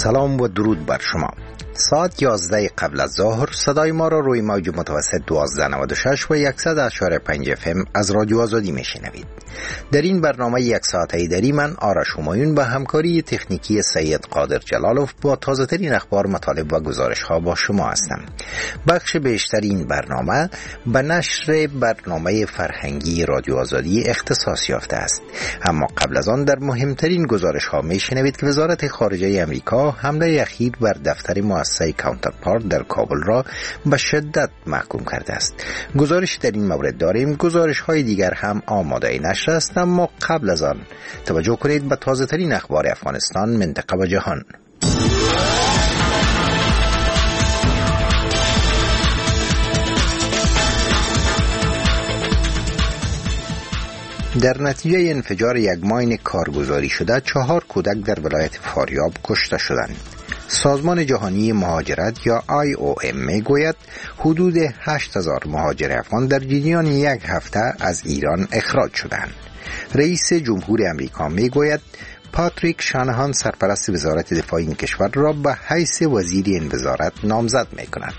سلام و درود بر شما. ساعت 11 قبل از ظهر صدای ما را روی موج متوسط 1296 و 100.5 FM از رادیو آزادی میشنوید. در این برنامه یک ساعته ایدری من آرش همایون با همکاری تکنیکی سید قادر جلالوف با تازه ترین اخبار، مطالب و گزارش ها با شما هستم. بخش بیشتر این برنامه به نشر برنامه فرهنگی رادیو آزادی اختصاص یافته است. اما قبل از آن در مهمترین گزارش ها میشنوید که وزارت خارجه امریکا حمله اخیر بر دفتر مؤسسه کانترپارت در کابل را به شدت محکوم کرده است. گزارش در این مورد داریم. گزارش های دیگر هم آماده نشر است، اما قبل از آن توجه کنید به تازه ترین اخبار افغانستان، منطقه و جهان. در نتیجه انفجار یک ماین کارگزاری شده 4 کودک در ولایت فاریاب کشته شدند. سازمان جهانی مهاجرت یا IOM میگوید حدود 8000 مهاجر افغان در جریان یک هفته از ایران اخراج شدند. رئیس جمهور امریکا میگوید پاتریک شانهان سرپرست وزارت دفاع این کشور را به حیث وزیر این وزارت نامزد میکند.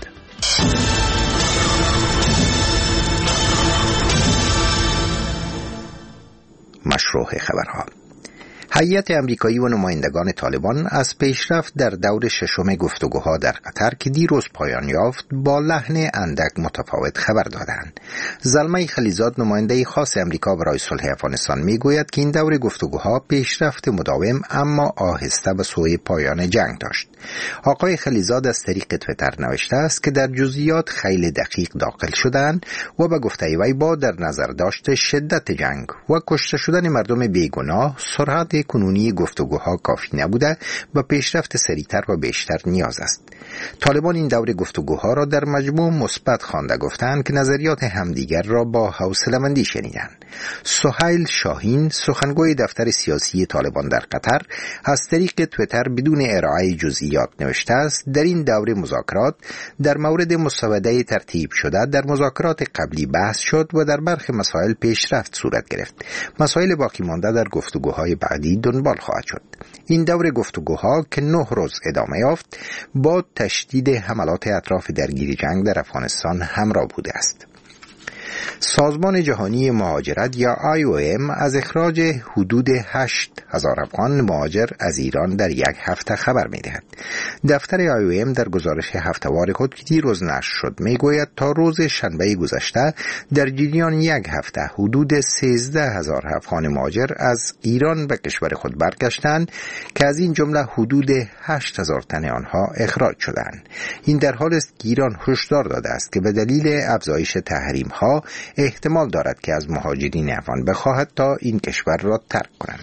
مشروع خبرها. هیئت امریکایی و نمایندگان طالبان از پیشرفت در دور ششم گفتگوها در قطر که دیروز پایان یافت با لحن اندک متفاوت خبر دادند. زلمه خلیزاد نماینده خاص امریکا برای صلح افغانستان میگوید که این دور گفتگوها پیشرفت مداوم اما آهسته به سوی پایان جنگ داشت. آقای خلیزاد از طریق توییتر نوشته است که در جزئیات خیلی دقیق داخل شدند و به گفته وی با در نظر داشت شدت جنگ و کشته شدن مردم بیگناه، سرعت کنونی گفتگوها کافی نبوده و پیشرفت سریعتر و بیشتر نیاز است. طالبان این دور گفتگوها را در مجموع مثبت خوانده، گفتند که نظریات همدیگر را با حوصله‌مندی شنیدند. سهیل شاهین سخنگوی دفتر سیاسی طالبان در قطر از طریق توییتر بدون ارائه جزئیات نوشته است در این دور مذاکرات در مورد مسوده ترتیب شده در مذاکرات قبلی بحث شد و در برخی مسائل پیشرفت صورت گرفت. مسائل باقی مانده در گفتگوهای بعدی دنبال خواهد شد. این دور گفتگوها که 9 روز ادامه یافت با تشدید حملات اطراف درگیر جنگ در افغانستان همراه بوده است. سازمان جهانی مهاجرت یا IOM از اخراج حدود 8000 افغان مهاجر از ایران در یک هفته خبر می‌دهد. دفتر IOM در گزارش هفته‌وار خود که دیروز نشر شد میگوید تا روز شنبه گذشته در جریان یک هفته حدود 13000 افغان مهاجر از ایران به کشور خود برگشتند که از این جمله حدود 8000 تن آنها اخراج شدند. این در حالی است که ایران هشدار داده است که به دلیل افزایش تحریم‌ها احتمال دارد که از مهاجرین افغان بخواهد تا این کشور را ترک کنند.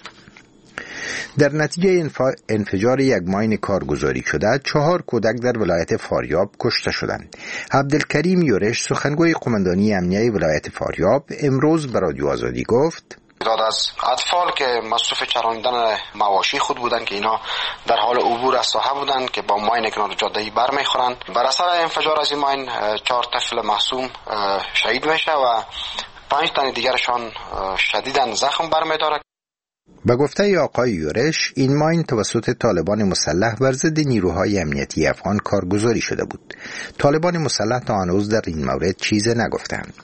در نتیجه انفجار یک ماین کارگزاری شده 4 کودک در ولایت فاریاب کشته شدند. عبدالکریم یورش سخنگوی قماندانی امنیه ولایت فاریاب امروز به رادیو آزادی گفت تعداد از اطفال که مصروف چرانیدن مواشی خود بودند که اینا در حال عبور از ساحه بودند که با ماین کنار جاده‌ای برمیخورند. بر اثر انفجار از این ماین 4 طفل معصوم شهید میشه و 5 تن دیگرشان شدیداً زخم برمیداره. به گفته آقای یورش این ماین توسط طالبان مسلح بر ضد نیروهای امنیتی افغان کارگزاری شده بود. طالبان مسلح تا هنوز در این مورد چیزی نگفتند.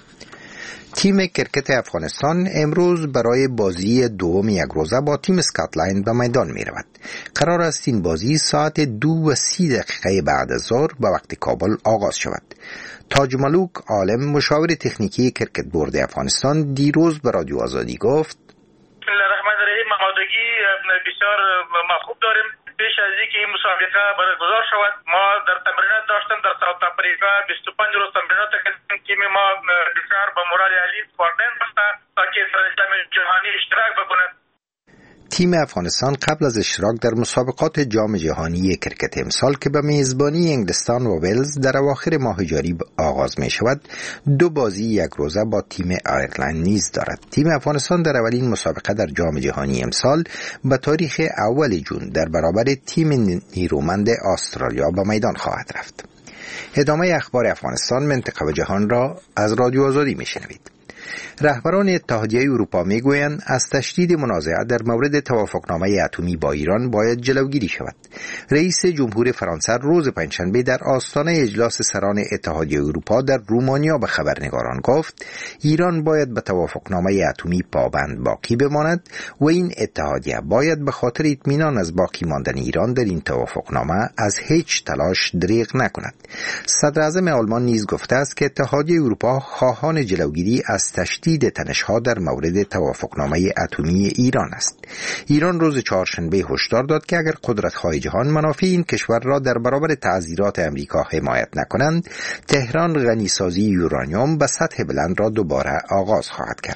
تیم کرکت افغانستان امروز برای بازی دوم یک روزه با تیم اسکاتلند به میدان می رود. قرار است این بازی ساعت 2:30 بعد از ظهر به وقت کابل آغاز شود. تاج ملوک عالم مشاور تکنیکی کرکت بورد افغانستان دیروز به رادیو آزادی گفت بسم الله الرحمن الرحیم، آمادگی بسیار خوب داریم. پیش از اینکه این مسابقه برگزار شود ما در تمرینات داشتیم. در ساوت آفریقا 25 روز تمرینات کردیم. تیم ما بسیار با مورال عالی فوردن بسته تا که در جام جهانی اشتراک بکند. تیم افغانستان قبل از اشتراک در مسابقات جام جهانی کرکت امسال که به میزبانی انگلستان و ولز در اواخر ماه جاری آغاز می شود 2 بازی یک روزه با تیم آیرلند نیز دارد. تیم افغانستان در اولین مسابقه در جام جهانی امسال به تاریخ اول جون در برابر تیم نیرومند استرالیا به میدان خواهد رفت. ادامه اخبار افغانستان، منطقه و جهان را از رادیو آزادی می شنوید. رهبران اتحادیه اروپا میگویند از تشدید منازعه در مورد توافقنامه اتمی با ایران باید جلوگیری شود. رئیس جمهور فرانسه روز پنجشنبه در آستانه اجلاس سران اتحادیه اروپا در رومانیا به خبرنگاران گفت ایران باید به توافقنامه اتمی پابند باقی بماند و این اتحادیه باید به خاطر اطمینان از باقی ماندن ایران در این توافقنامه از هیچ تلاش دریغ نکند. صدر اعظم آلمان نیز گفته است که اتحادیه اروپا خواهان جلوگیری از تشدید تنش‌ها در مورد توافقنامه اتمی ایران است. ایران روز چهارشنبه هشدار داد که اگر قدرت‌های جهان منافع این کشور را در برابر تعزیرات امریکا حمایت نکنند، تهران غنیسازی یورانیوم به سطح بلند را دوباره آغاز خواهد کرد.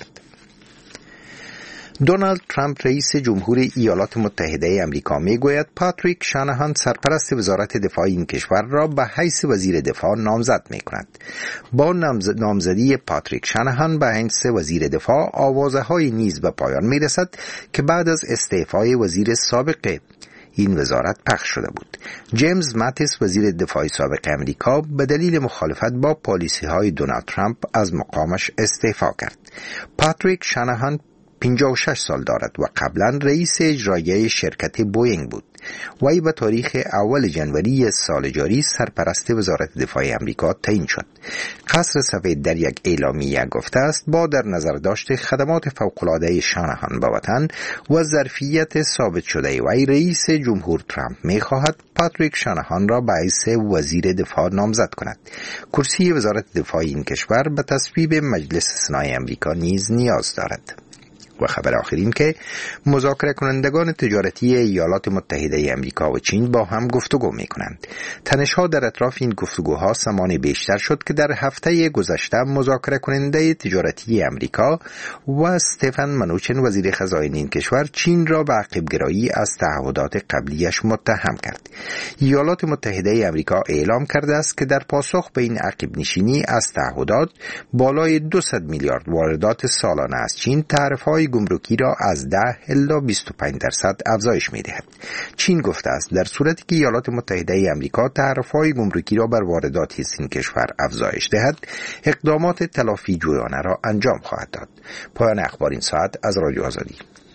دونالد ترامپ رئیس جمهور ایالات متحده آمریکا میگوید پاتریک شانهان سرپرست وزارت دفاع این کشور را به حیث وزیر دفاع نامزد میکند. با نامزدی پاتریک شانهان به حیث وزیر دفاع آوازه‌های نیز به پایان میرسد که بعد از استعفای وزیر سابق این وزارت پخش شده بود. جیمز ماتیس وزیر دفاع سابق امریکا به دلیل مخالفت با پالیسی‌های دونالد ترامپ از مقامش استعفا کرد. پاتریک شانهان 56 سال دارد و قبلا رئیس اجرایی شرکت بوئینگ بود. وی به تاریخ اول جنوری سال جاری سرپرست وزارت دفاع آمریکا تعیین شد. قصر سفید در یک اعلامیه گفته است با در نظر داشت خدمات فوق‌العاده شانهان به وطن و ظرفیت ثابت شده وی، رئیس جمهور ترامپ می‌خواهد پاتریک شانهان را به حیث وزیر دفاع نامزد کند. کرسی وزارت دفاع این کشور به تصویب مجلس سنای آمریکا نیز نیاز دارد. و خبر آخرین که مذاکره کنندگان تجارتی ایالات متحده آمریکا و چین با هم گفتگو می کنند. تنش‌ها در اطراف این گفتگوها زمان بیشتر شد که در هفته گذشته مذاکره کننده تجارتی آمریکا و استفن منوچن وزیر خزائن این کشور چین را به عقب‌گرایی از تعهدات قبلیش متهم کرد. ایالات متحده آمریکا اعلام کرده است که در پاسخ به این عقب نشینی از تعهدات بالای 200 میلیارد واردات سالانه از چین تعرفه‌های گمرکی را از 10 الی 25% افزایش می‌دهد. چین گفته است در صورتی که ایالات متحده آمریکا تعرفه‌های گمرکی را بر واردات این کشور افزایش دهد، اقدامات تلافی جویانه را انجام خواهد داد. پایان اخبار این ساعت از رادیو آزادی.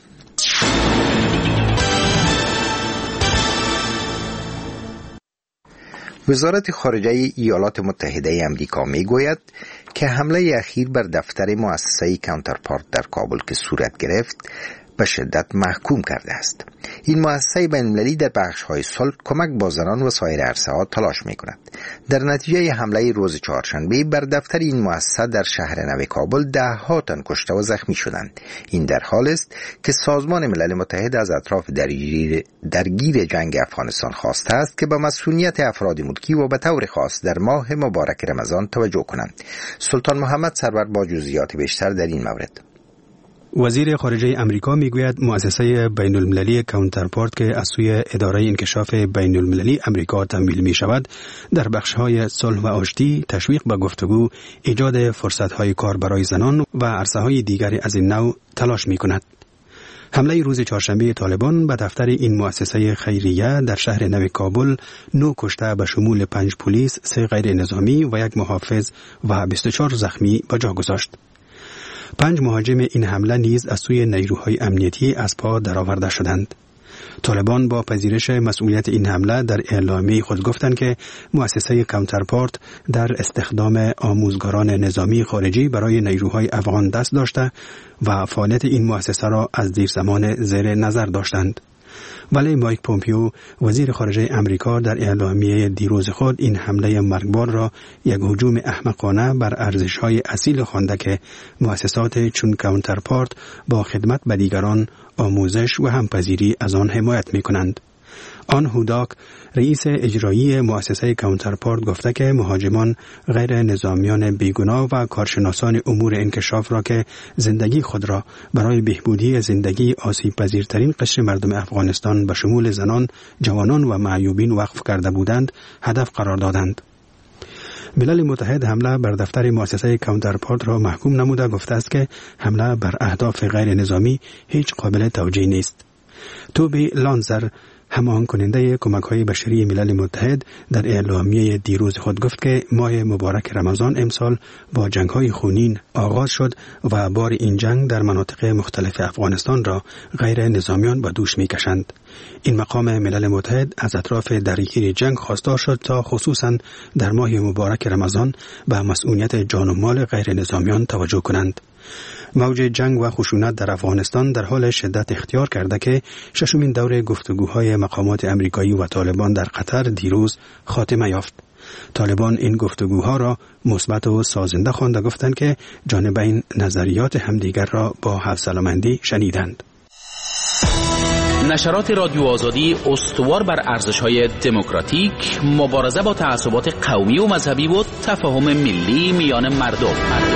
وزارت خارجه ایالات متحده آمریکا میگوید که حمله اخیر بر دفتر مؤسسه کانترپارت در کابل که صورت گرفت به شدت محکوم کرده است. این مؤسسه بین‌المللی در بخش‌های صلح، کمک با زنان و سایر عرصه‌ها تلاش می‌کند. در نتیجه حمله روز چهارشنبه بر دفتر این مؤسسه در شهر نو کابل 10 تن کشته و زخمی شدند. این در حالی است که سازمان ملل متحد از اطراف درگیر جنگ افغانستان خواسته است که به مسئولیت افراد ملکی و به طور خاص در ماه مبارک رمضان توجه کنند. سلطان محمد سرور با جزئیات بیشتر در این مورد. وزیر خارجه امریکا میگوید مؤسسه بین المللی کانترپارت که از سوی اداره انکشاف بین المللی امریکا تمویل می شود، در بخش‌های صلح و آشتی، تشویق به گفتگو، ایجاد فرصت‌های کار برای زنان و عرصه‌های دیگری از این نوع تلاش می کند. حمله روز چهارشنبه طالبان به دفتر این مؤسسه خیریه در شهر نو کابل 9 کشته به شمول 5 پلیس، 3 غیر نظامی و 1 محافظ و 24 زخمی به جا گذاشت. 5 مهاجم این حمله نیز از سوی نیروهای امنیتی از پا درآورده شدند. طالبان با پذیرش مسئولیت این حمله در اعلامیه خود گفتند که مؤسسه کانترپارت در استخدام آموزگاران نظامی خارجی برای نیروهای افغان دست داشته و فعالیت این مؤسسه را از دیر زمان زیر نظر داشتند. ولی مایک پومپیو وزیر خارجه امریکا در اعلامیه دیروز خود این حمله مرگبار را یک هجوم احمقانه بر ارزش‌های اصیل خوانده که مؤسسات چون کانترپارت با خدمت به دیگران، آموزش و همپذیری از آن حمایت می‌کنند. آن هوداک رئیس اجرایی مؤسسه کانترپارت گفته که مهاجمان غیر نظامیان بیگناه و کارشناسان امور انکشاف را که زندگی خود را برای بهبودی زندگی آسیب پذیرترین قشر مردم افغانستان به شمول زنان، جوانان و معیوبین وقف کرده بودند هدف قرار دادند. ملل متحد حمله بر دفتر مؤسسه کانترپارت را محکوم نموده گفته است که حمله بر اهداف غیر نظامی هیچ قابل توجیه نیست. توبی لانزر هماهنگ کننده کمک‌های بشری ملل متحد در اعلامیه دیروز خود گفت که ماه مبارک رمضان امسال با جنگ‌های خونین آغاز شد و بار این جنگ در مناطق مختلف افغانستان را غیر نظامیان به دوش می‌کشند. این مقام ملل متحد از اطراف درگیری جنگ خواستار شد تا خصوصاً در ماه مبارک رمضان به مسئولیت جان و مال غیر نظامیان توجه کنند. موج جنگ و خشونت در افغانستان در حال شدت اختیار کرده که ششمین دور گفتگوهای مقامات امریکایی و طالبان در قطر دیروز خاتمه یافت. طالبان این گفتگوها را مثبت و سازنده خوانده گفتند که جانبین نظریات همدیگر را با حوصله‌مندی شنیدند. نشرات رادیو آزادی استوار بر ارزش‌های دموکراتیک، مبارزه با تعصبات قومی و مذهبی و تفاهم ملی میان مردم.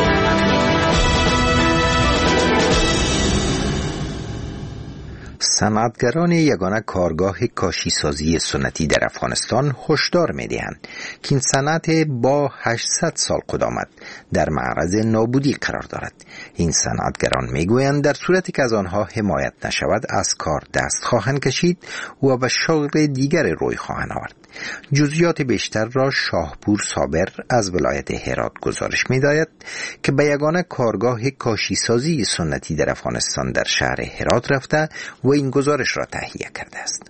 صنعتگران یگانه کارگاه کاشیسازی سنتی در افغانستان هشدار می‌دهند که این صنعت با 800 سال قدامت در معرض نابودی قرار دارد. این صنعتگران میگویند در صورتی که از آنها حمایت نشود از کار دست خواهند کشید و به شغل دیگر روی خواهند آورد. جزئیات بیشتر را شاهپور صابر از ولایت هرات گزارش می‌دهد که به یگانه کارگاه کاشیسازی سنتی در افغانستان در شهر هرات رفته و این گزارش را تهیه کرده است.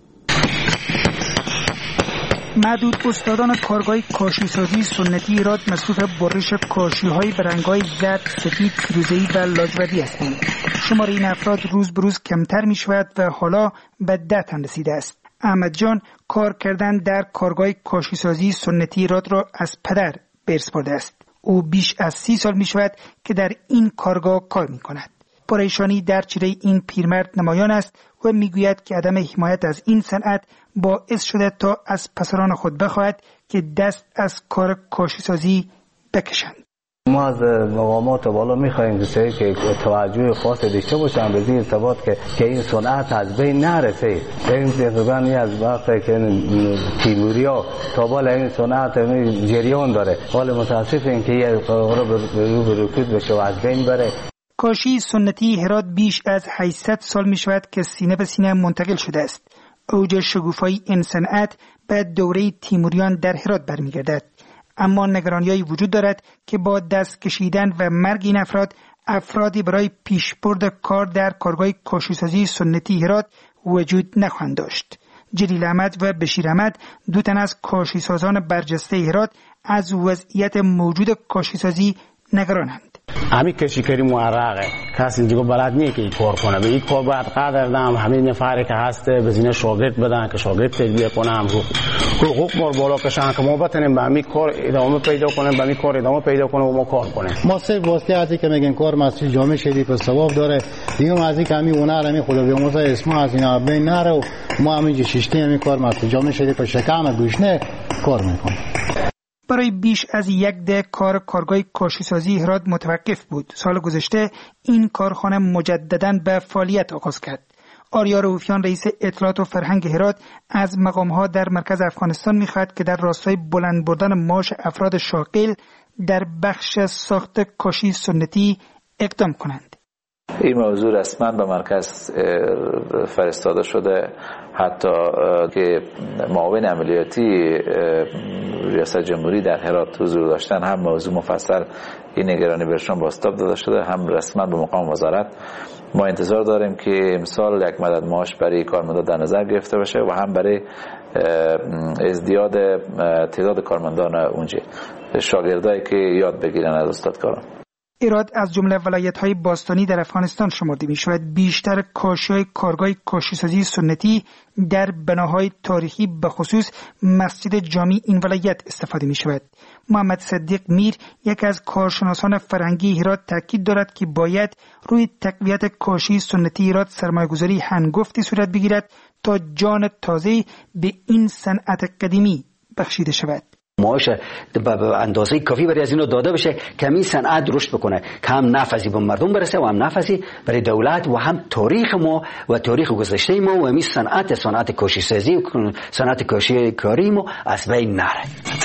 معدود استادان کارگاه کاشیسازی سنتی هرات مصروف برش کاشی‌های به رنگ‌های زرد، سفید، فیروزه‌ای و لاجوردی هستند. شمار این افراد روز به روز کمتر می‌شود و حالا به 10 تن رسیده است. احمد جان کار کردن در کارگاه کاشیسازی سنتی هرات را از پدر به ارث برده است. او بیش از 30 سال می‌شود که در این کارگاه کار می‌کند. پریشانی در چهره این پیرمرد نمایان است و میگوید که عدم حمایت از این صنعت باعث شده تا از پسران خود بخواهد که دست از کار کاشیسازی بکشند. ما از مقامات بالا می‌خواهیم که توجه خاص داشته باشند به این ثبات که این صنعت از بین نرسه. این تقریباً از وقتی که تیموریا تا بالا این صنعت جریان داره. حال متاسفیم که یه قرار به رکود بشه و از بین بره. کاشی سنتی هرات بیش از 800 سال می‌شود که سینه به سینه منتقل شده است. اوج شگوفایی این صنعت به دوره تیموریان در هرات برمیگردد. اما نگرانی‌هایی وجود دارد که با دست کشیدن و مرگ این افرادی برای پیشبرد کار در کارگاه کاشیسازی سنتی هرات وجود نخواهند داشت. جلیل احمد و بشیر احمد دو تن از کاشیسازان برجسته هرات از وضعیت موجود کاشیسازی نگرانند. همین کشیکاری معرقه کسی دیگه بلد نیست که این کار کنه. به این کار باید قدر دم همین نفری که هست بزینه شاگرد بدن که شاگرد تربیت کنم حقوق ما بالا کشن که ما بتونیم به همین کار ادامه پیدا کنیم، به همین کار ادامه پیدا کنیم و ما کار کنیم. ما صرف واسطه از اینکه میگن کار مسجد جامع شدی پس ثواب داره دیگه از اینکه همین هنر همین خدا بیامرز اسم از اینا بین نره و ما همین شیشته همین کار مسجد جامع شدی پس شکم گوشنه کار میکنیم. برای بیش از 1 دهه کارگاه کاشیسازی هرات متوقف بود. سال گذشته این کارخانه مجدداً به فعالیت آغاز کرد. آریا رؤوفیان رئیس اطلاعات و فرهنگ هرات از مقام‌ها در مرکز افغانستان می‌خواهد که در راستای بلند بردن معاش افراد شاغل در بخش ساخت کاشی سنتی اقدام کنند. این موضوع رسما به مرکز فرستاده شده، حتی که معاون عملیاتی ریاست جمهوری در هرات حضور داشتن هم موضوع مفصل این نگرانی برشان بازتاب داده شده، هم رسما به مقام وزارت. ما انتظار داریم که امسال یک مدد معاش برای کارمندان در نظر گرفته بشه و هم برای ازدیاد تعداد کارمندان اونجا شاگردایی که یاد بگیرن از استادکاران. هرات از جمله ولایت‌های باستانی در افغانستان شمرده می‌شود. بیشتر کاشی‌های کارگاه کاشیسازی سنتی در بناهای تاریخی به خصوص مسجد جامی این ولایت استفاده می‌شود. محمد صدیق میر یک از کارشناسان فرهنگی هرات تاکید دارد که باید روی تقویت کاشی سنتی هرات سرمایه‌گذاری هنگفتی صورت بگیرد تا جان تازه به این صنعت قدیمی بخشیده شود. معاش به اندازه کافی برای از اینو داده بشه که این صنعت رشد بکنه، که هم نفعی به مردم برسه و هم نفعی برای دولت و هم تاریخ ما و تاریخ گذشته ما و این صنعت کاشیسازی و صنعت کاشی کاری ما از بین نره.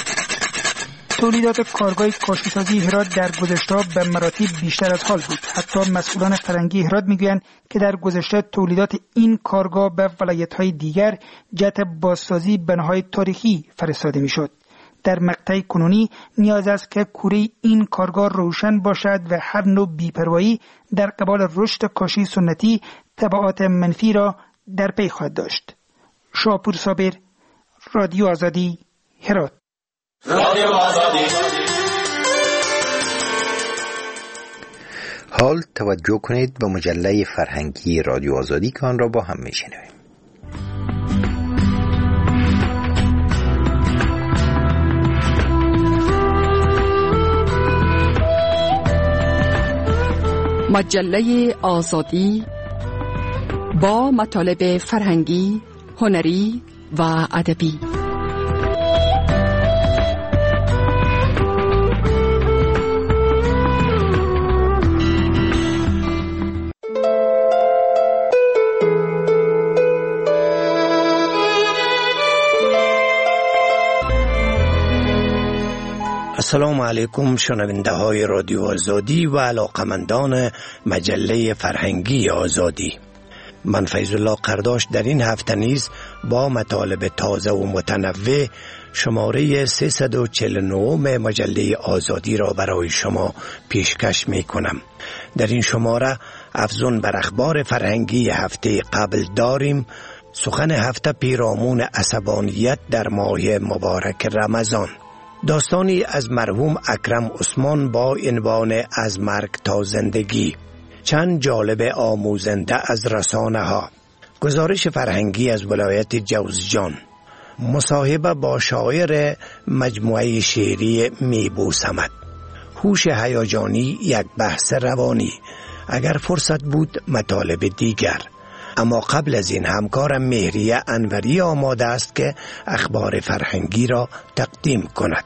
تولیدات کارگاه کاشیسازی هرات در گذشته به مراتب بیشتر از حال بود. حتی مسئولان فرهنگی هرات میگویند که در گذشته تولیدات این کارگاه به ولایت‌های دیگر جهت بازسازی بناهای تاریخی فرستاده میشد. در مقطع کنونی نیاز است که کوره این کارگاه روشن باشد و هر نوع بی‌پروایی در قبال رشد کاشی سنتی تبعات منفی را در پی خواهد داشت. شاپور صابر، رادیو آزادی، هرات. رادیو آزادی. حال توجه کنید به مجله فرهنگی رادیو آزادی که آن را با هم میشنویم. مجله آزادی با مطالب فرهنگی، هنری و ادبی. السلام علیکم شنونده های رادیو آزادی و علاقمندان مجله فرهنگی آزادی. من فیض الله قرداش در این هفته نیز با مطالب تازه و متنوع شماره 349 مجله آزادی را برای شما پیشکش می کنم. در این شماره افزون بر اخبار فرهنگی هفته قبل داریم سخن هفته پیرامون عصبانیت در ماه مبارک رمضان، داستانی از مرحوم اکرم عثمان با عنوان از مرگ تا زندگی، چند جالب آموزنده از رسانه ها، گزارش فرهنگی از ولایت جوزجان، مصاحبه با شاعر مجموعه شعری میبو صمد، هوش هیجانی، یک بحث روانی، اگر فرصت بود مطالب دیگر. اما قبل از این همکارم مهریه انوری آماده است که اخبار فرهنگی را تقدیم کند.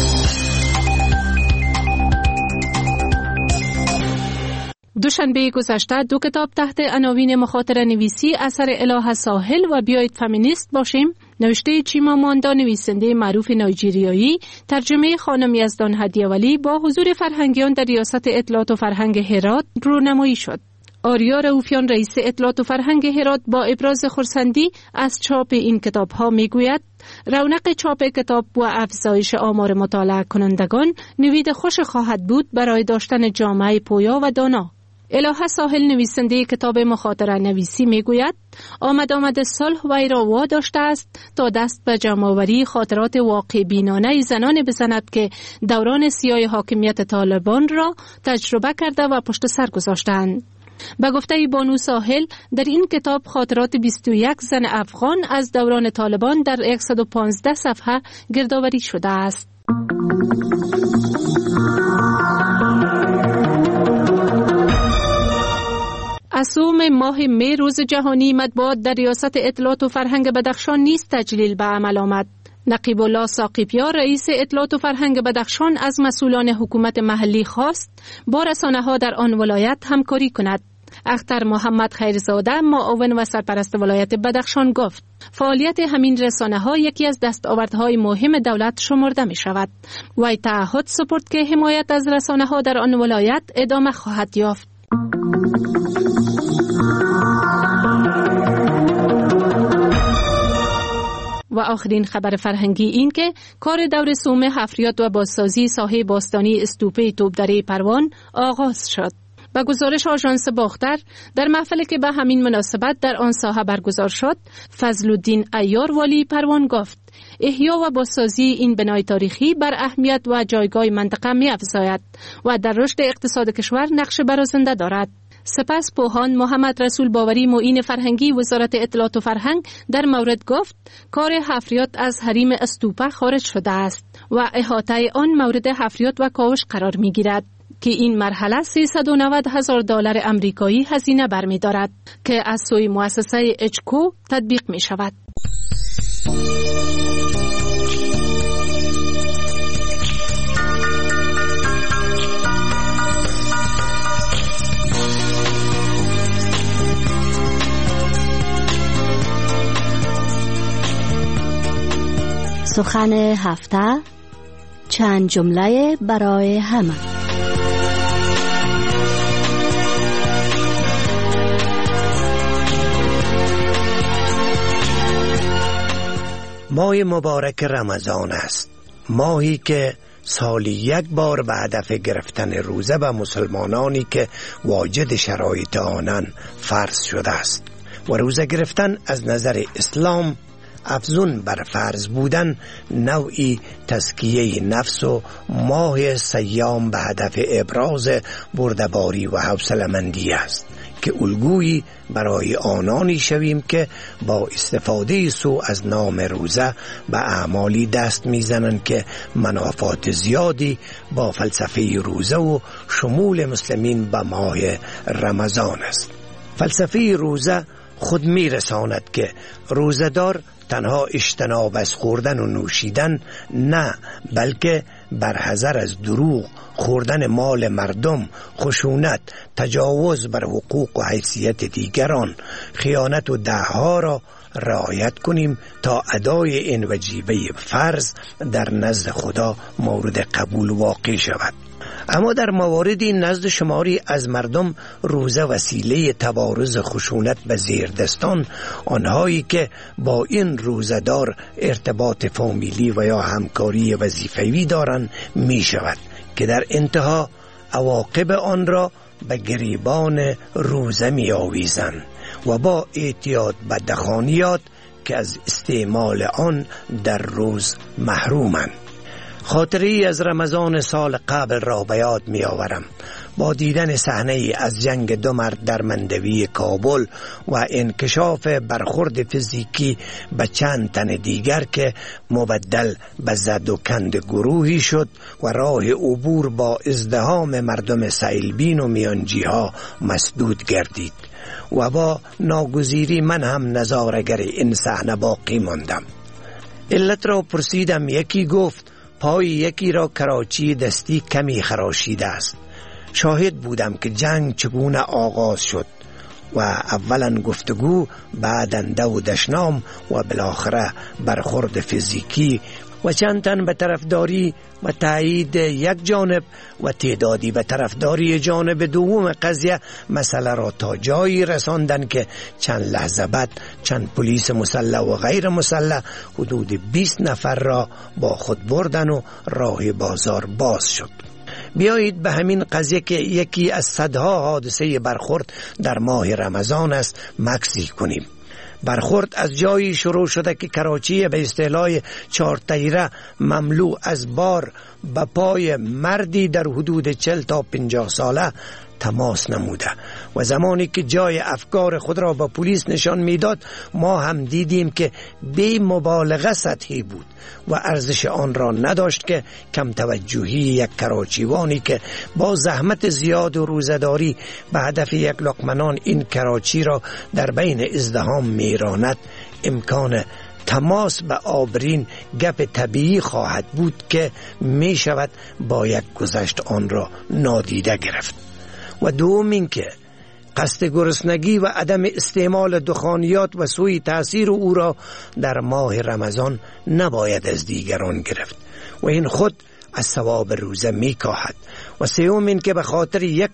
دوشنبه گذشته دو کتاب تحت عناوین مخاطره نویسی اثر اله ساحل و بیایید فمینیست باشیم نوشته چیما ماندا نویسنده معروف نایجیریایی، ترجمه خانم یزدان هدیه‌ولی با حضور فرهنگیان در ریاست اطلاعات و فرهنگ هرات رونمایی شد. آریا رؤوفیان رئیس اطلاعات و فرهنگ هرات با ابراز خرسندی از چاپ این کتاب‌ها میگوید رونق چاپ کتاب و افزایش آمار مطالعه کنندگان نوید خوش خواهد بود برای داشتن جامعه پویا و دانا. اله ساحل نویسنده کتاب مخاطره نویسی میگوید آمد صلح وی را واداشته است تا دست به جمع‌آوری خاطرات واقع بینانه زنان بزند که دوران سیاه حاکمیت طالبان را تجربه کرده و پشت سر گذاشتند. به گفته بانو ساحل در این کتاب خاطرات 21 زن افغان از دوران طالبان در 115 صفحه گردآوری شده است. از سوم ماه می روز جهانی مطبوعات در ریاست اطلاعات و فرهنگ بدخشان نیز تجلیل به عمل آمد. نقیب الله ساقیپیا رئیس اطلاعات و فرهنگ بدخشان از مسئولان حکومت محلی خواست با رسانه‌ها در آن ولایت همکاری کند. اختر محمد خیرزاده معاون و سرپرست ولایت بدخشان گفت فعالیت همین رسانه‌ها یکی از دستاوردهای مهم دولت شمرده می شود. وی تعهد سپرد که حمایت از رسانه‌ها در آن ولایت ادامه خواهد یافت. و آخرین خبر فرهنگی این که کار دور سوم حفریات و بازسازی ساحه باستانی استوپه توپدره پروان آغاز شد. با گزارش آژانس باختر در محفلی که به همین مناسبت در آن ساحه برگزار شد، فضل‌الدین عیار والی پروان گفت احیا و بازسازی این بنای تاریخی بر اهمیت و جایگاه منطقه می‌افزاید و در رشد اقتصاد کشور نقش برازنده دارد. سپس پوهان محمد رسول باوری معین فرهنگی وزارت اطلاعات و فرهنگ در مورد گفت کار حفریات از حریم استوپه خارج شده است و احاطه آن مورد حفریات و کاوش قرار می گیرد که این مرحله $390,000 آمریکایی هزینه برمی دارد که از سوی مؤسسه اچکو تطبیق می شود. سخن هفته، چند جمله برای همه. ماه مبارک رمضان است، ماهی که سالی یک بار به هدف گرفتن روزه به مسلمانانی که واجد شرایط آنان فرض شده است. و روزه گرفتن از نظر اسلام افزون بر فرض بودن نوعی تزکیه نفس و ماه صیام به هدف ابراز بردباری و حوصله‌مندی است که الگویی برای آنانی شویم که با استفاده سو از نام روزه به اعمالی دست میزنند که منافات زیادی با فلسفه روزه و شمول مسلمین به ماه رمضان است. فلسفه روزه خود میرساند که روزه‌دار تنها اجتناب از خوردن و نوشیدن نه، بلکه برحذر از دروغ، خوردن مال مردم، خشونت، تجاوز بر حقوق و حیثیت دیگران، خیانت و دعاها را رعایت کنیم تا ادای این وجیبه فرض در نزد خدا مورد قبول واقع شود. اما در مواردی نزد شماری از مردم روزه وسیله تبارز خشونت به زیردستان، آنهایی که با این روزه‌دار ارتباط فامیلی و یا همکاری وظیفه‌ای دارند می شود که در انتها عواقب آن را به گریبان روزه می آویزند و با اعتیاد به دخانیات که از استعمال آن در روز محرومند. خاطری از رمضان سال قبل را به یاد می آورم. با دیدن صحنه از جنگ دو مرد در مندوی کابل و انکشاف برخورد فیزیکی به چند تن دیگر که مبدل به زد و کند گروهی شد و راه عبور با ازدحام مردم سیلبین و میانجیها مسدود گردید و با ناگزیری من هم نظاره‌گر این صحنه باقی ماندم. علت را پرسیدم، یکی گفت پای یکی را کراچی دستی کمی خراشیده است. شاهد بودم که جنگ چگونه آغاز شد و اولا گفتگو، بعداً دو دشنام و بالاخره برخورد فیزیکی و چند تن به طرفداری و تایید یک جانب و تعدادی به طرفداری جانب دوم قضیه مسئله را تا جایی رساندن که چند لحظه بعد چند پلیس مسلح و غیر مسلح حدود 20 نفر را با خود بردن و راه بازار باز شد. بیایید به همین قضیه که یکی از صدها حادثه برخورد در ماه رمضان است مکسی کنیم. برخورد از جایی شروع شده که کراچی به اصطلاح 4 تیره مملو از بار به پای مردی در حدود 40 تا 50 ساله تماس نموده و زمانی که جای افکار خود را به پلیس نشان میداد ما هم دیدیم که بی مبالغه سطحی بود و ارزش آن را نداشت که کم توجهی یک کراچیوانی که با زحمت زیاد و روزداری به هدف یک لقمه نان این کراچی را در بین ازدحام میراند امکان تماس به آبرین گپ طبیعی خواهد بود که می شود با یک گذشت آن را نادیده گرفت. و دوم این که قصد گرسنگی و عدم استعمال دخانیات و سوء تأثیر او را در ماه رمضان نباید از دیگران گرفت و این خود از ثواب روزه می کاهد. و سوم این که به خاطر یک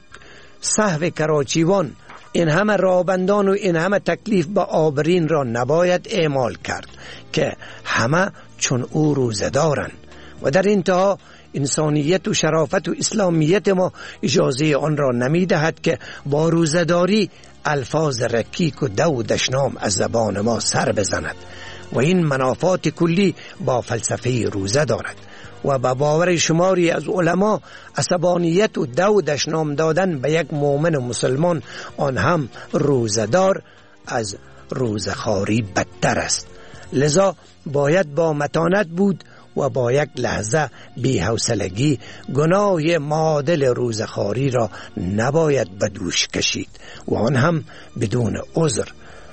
سهو کراچیوان این همه رابندان و این همه تکلیف به آبرین را نباید اعمال کرد که همه چون او روزه دارند و در انتها انسانیت و شرافت و اسلامیت ما اجازه آن را نمی دهد که با روزداری الفاظ رکیک و دو دشنام از زبان ما سر بزند و این منافات کلی با فلسفه روزه دارد و با باور شماری از علما عصبانیت و دو دشنام دادن به یک مؤمن مسلمان آن هم روزدار از روزخواری بدتر است. لذا باید با متانت بود و با یک لحظه بی‌حوصلگی گناه معادل روزخواری را نباید به دوش کشید و آن هم بدون عذر.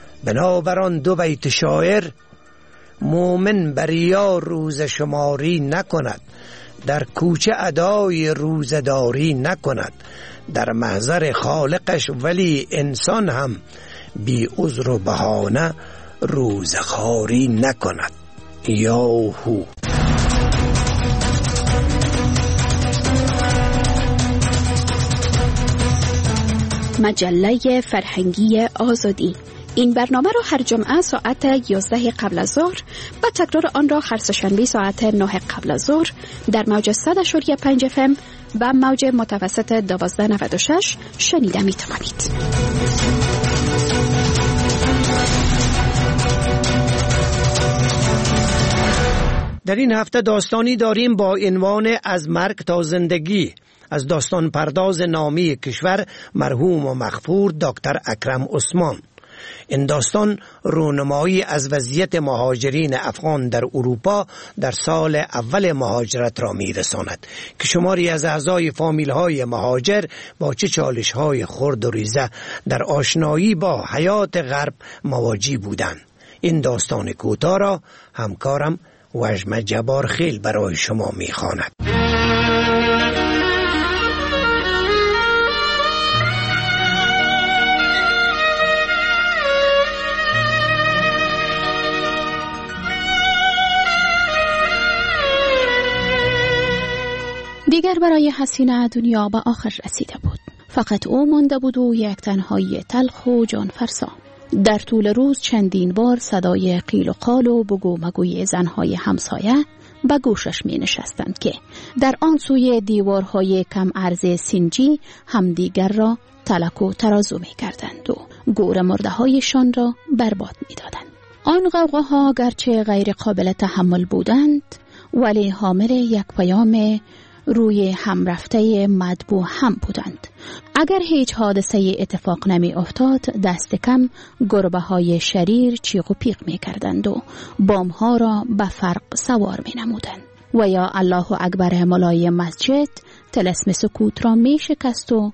بنابراین دو بیت شاعر، مومن بریا روز شماری نکند، در کوچه ادای روزداری نکند، در محضر خالقش ولی انسان هم بی عذر و بهانه روزخواری نکند. یاهو. مجله فرهنگی آزادی. این برنامه را هر جمعه ساعت 11 قبل از ظهر و تکرار آن را هر سه‌شنبه ساعت 9 قبل از ظهر در موج 100.5 FM و موج متوسط 1296 شنیده می توانید. در این هفته داستانی داریم با عنوان از مرگ تا زندگی از داستان پرداز نامی کشور مرحوم و مغفور دکتر اکرم عثمان. این داستان رونمایی از وضعیت مهاجرین افغان در اروپا در سال اول مهاجرت را می رساند که شماری از اعضای فامیل های مهاجر با چه چالش های خرد و ریزه در آشنایی با حیات غرب مواجه بودند. این داستان کوتاه را همکارم وجمه جبارخیل برای شما می خواند. دیگر برای حسینه دنیا به آخر رسیده بود. فقط او مانده بود و یک تنهایی تلخ و جان فرسا. در طول روز چندین بار صدای قیل و قال و بگو مگوی زنهای همسایه به گوشش می نشستند که در آن سوی دیوارهای کم عرض سنجی همدیگر را تلک و ترازو می کردند و گور مرده هایشان را برباد می دادند. آن غوغاها گرچه غیر قابل تحمل بودند ولی حامل یک پیام روی هم رفته مطبوع هم بودند. اگر هیچ حادثه اتفاق نمی افتاد دست کم گربه های شریر چیغ و پیغ می کردند و بام ها را به فرق سوار می نمودند و یا الله اکبر ملای مسجد طلسم سکوت را می شکست و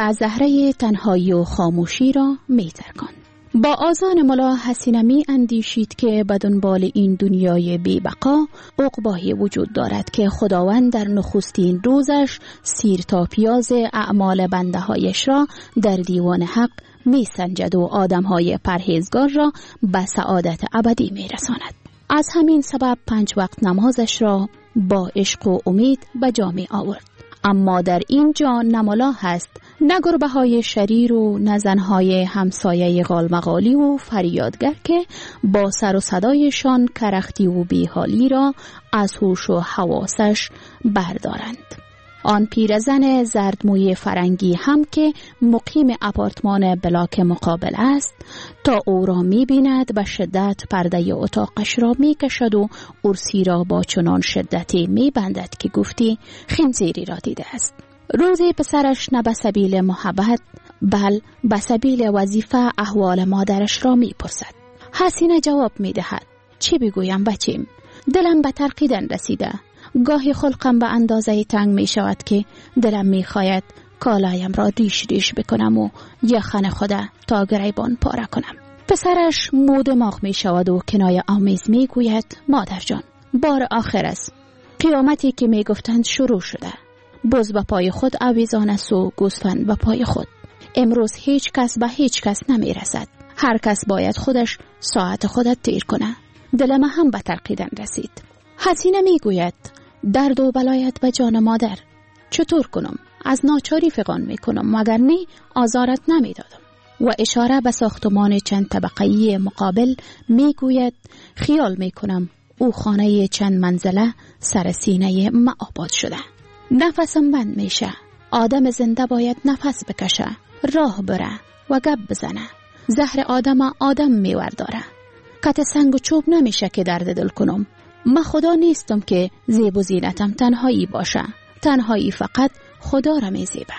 زهره تنهایی و خاموشی را می ترکاند. با آذان ملا حسینه می اندیشید که به دنبال این دنیای بی بقا عقبایی وجود دارد که خداوند در نخستین روزش سیر تا پیاز اعمال بنده هایش را در دیوان حق می سنجد و آدم های پرهیزگار را به سعادت ابدی می رساند. از همین سبب 5 وقت نمازش را با عشق و امید به جا می آورد. اما در این جا نه ملا هست، نه گربه های شریر و نه زنهای همسایه غالمغالی و فریادگر که با سر و صدایشان کرختی و بیحالی را از هوش و حواسش بردارند. آن پیرزن زردموی فرنگی هم که مقیم اپارتمان بلاک مقابل است تا او را می بیند به شدت پرده اتاقش را می کشد و عرسی را با چنان شدتی می بندد که گفتی خنزیری را دیده است. روزی پسرش نه به سبیل محبت بل به سبیل وظیفه احوال مادرش را می پرسد. حسینه جواب می دهد چی بگویم بچیم؟ دلم به ترقیدن رسیده. گاهی خلقم به اندازه تنگ می شود که دلم می خواهد کالایم را ریش بکنم و یخن خدا تا گریبان پاره کنم. پسرش مودماغ می شود و کنایه آمیز می گوید مادر جان بار آخر است. قیامتی که می گفتند شروع شده. بز به پای خود آویزان است و گوسفند به پای خود. امروز هیچ کس به هیچ کس نمی رسد. هر کس باید خودش ساعت خودت تیر کنه. دلم هم به ترقیدن رسید. حسینه می گوید درد و بلایت به جان مادر چطور کنم؟ از ناچاری فغان می کنم مگر نی آزارت نمی دادم. و اشاره به ساختمان چند طبقه‌ای مقابل می گوید خیال می کنم او خانه چند منزله سر سینه ما آباد شده. نفسم بند میشه. آدم زنده باید نفس بکشه، راه بره و گپ بزنه. زهر آدم میور داره. کت سنگ و چوب نمیشه که درد دل کنم. من خدا نیستم که زیب و زینتم تنهایی باشه. تنهایی فقط خدا را میزیبه.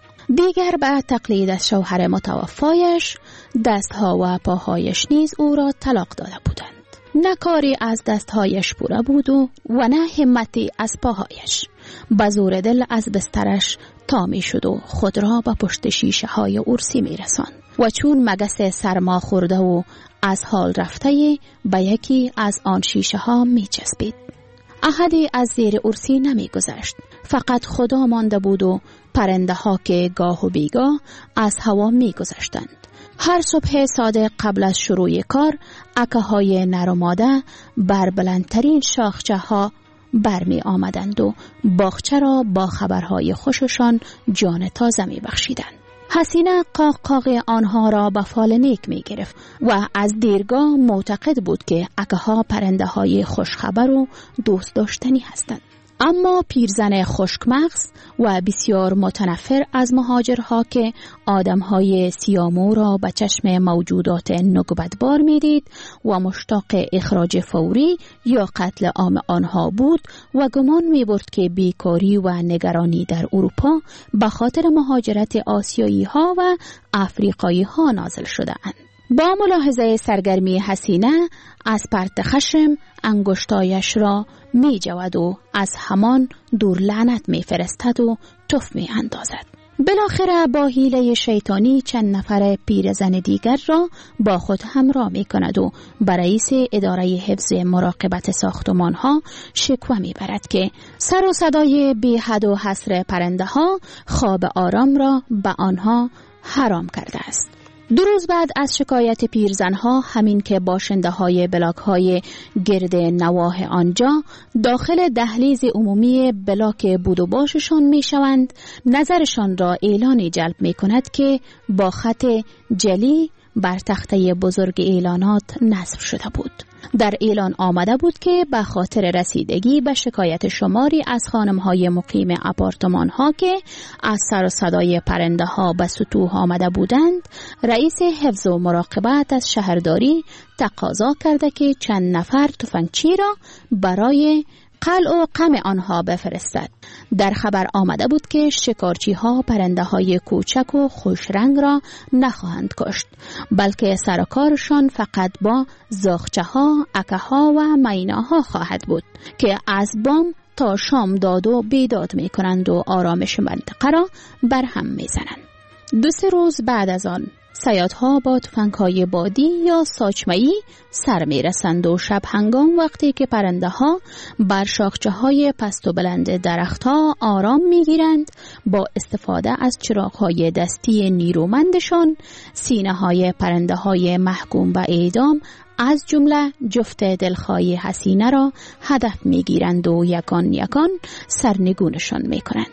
دیگر به تقلید از شوهر متوفایش دستها و پاهایش نیز او را طلاق داده بودند. نه کاری از دستهایش پوره بود و نه همتی از پاهایش. به زور دل از بسترش تا می شد و خود را به پشت شیشه های عرسی می رسان و چون مگس سرما خورده و از حال رفته به یکی از آن شیشه ها می چسبید. احدی از زیر عرسی نمی گذشت. فقط خدا مانده بود و پرنده ها که گاه و بیگاه از هوا می گذشتند. هر صبح صادق قبل از شروع کار اکه های نر و ماده بر بلندترین شاخچه ها برمی آمدند و باغچه را با خبرهای خوششان جان تازه می بخشیدند. حسینه قاق آنها را به فال نیک می گرفت و از دیرگاه معتقد بود که اکه ها پرنده های خوشخبر و دوست داشتنی هستند. اما پیرزن خشکمغز و بسیار متنفر از مهاجرها که آدمهای سیامو را به چشم موجودات نکبتبار میدید و مشتاق اخراج فوری یا قتل عام آنها بود و گمان می‌برد که بیکاری و نگرانی در اروپا به خاطر مهاجرت آسیایی ها و افریقایی ها نازل شده اند. با ملاحظه سرگرمی حسینه از پرت خشم انگشتایش را می جود و از همان دور لعنت می فرستد و تف می اندازد. بالاخره با حیله شیطانی چند نفر پیرزن دیگر را با خود همراه می کند و بر رئیس اداره حفظ مراقبت ساختمان ها شکوه می برد که سر و صدای بی حد و حصر پرنده ها خواب آرام را به آنها حرام کرده است. 2 روز بعد از شکایت پیرزنها، همین که باشنده های بلاک های گرد نواه آنجا داخل دهلیز عمومی بلاک بود و باششان می شوند، نظرشان را اعلانی جلب می کند که با خط جلی بر تخته بزرگ اعلانات نصب شده بود. در اعلان آمده بود که به خاطر رسیدگی به شکایت شماری از خانم‌های مقیم آپارتمان‌ها که از سر و صدای پرنده‌ها به سطوح آمده بودند، رئیس حفظ و مراقبت از شهرداری تقاضا کرده که چند نفر تفنگچی را برای قلع و قمع آنها بفرستد. در خبر آمده بود که شکارچی ها پرنده های کوچک و خوش رنگ را نخواهند کشت، بلکه سرکارشان فقط با زاغچه ها، اکه ها و مینا ها خواهد بود که از بام تا شام داد و بیداد می کنند و آرامش منطقه را برهم می زنند. 2-3 روز بعد از آن صیادها با تفنگ‌های بادی یا ساچمه‌ای سر می‌رسند و شب هنگام وقتی که پرنده‌ها بر شاخچه‌های پست و بلند درخت‌ها آرام می‌گیرند، با استفاده از چراغ‌های دستی نیرومندشان سینه‌های پرنده‌های محکوم به اعدام از جمله جفت دلخواه حسینه را هدف می‌گیرند و یکان یکان سرنگونشان می‌کنند.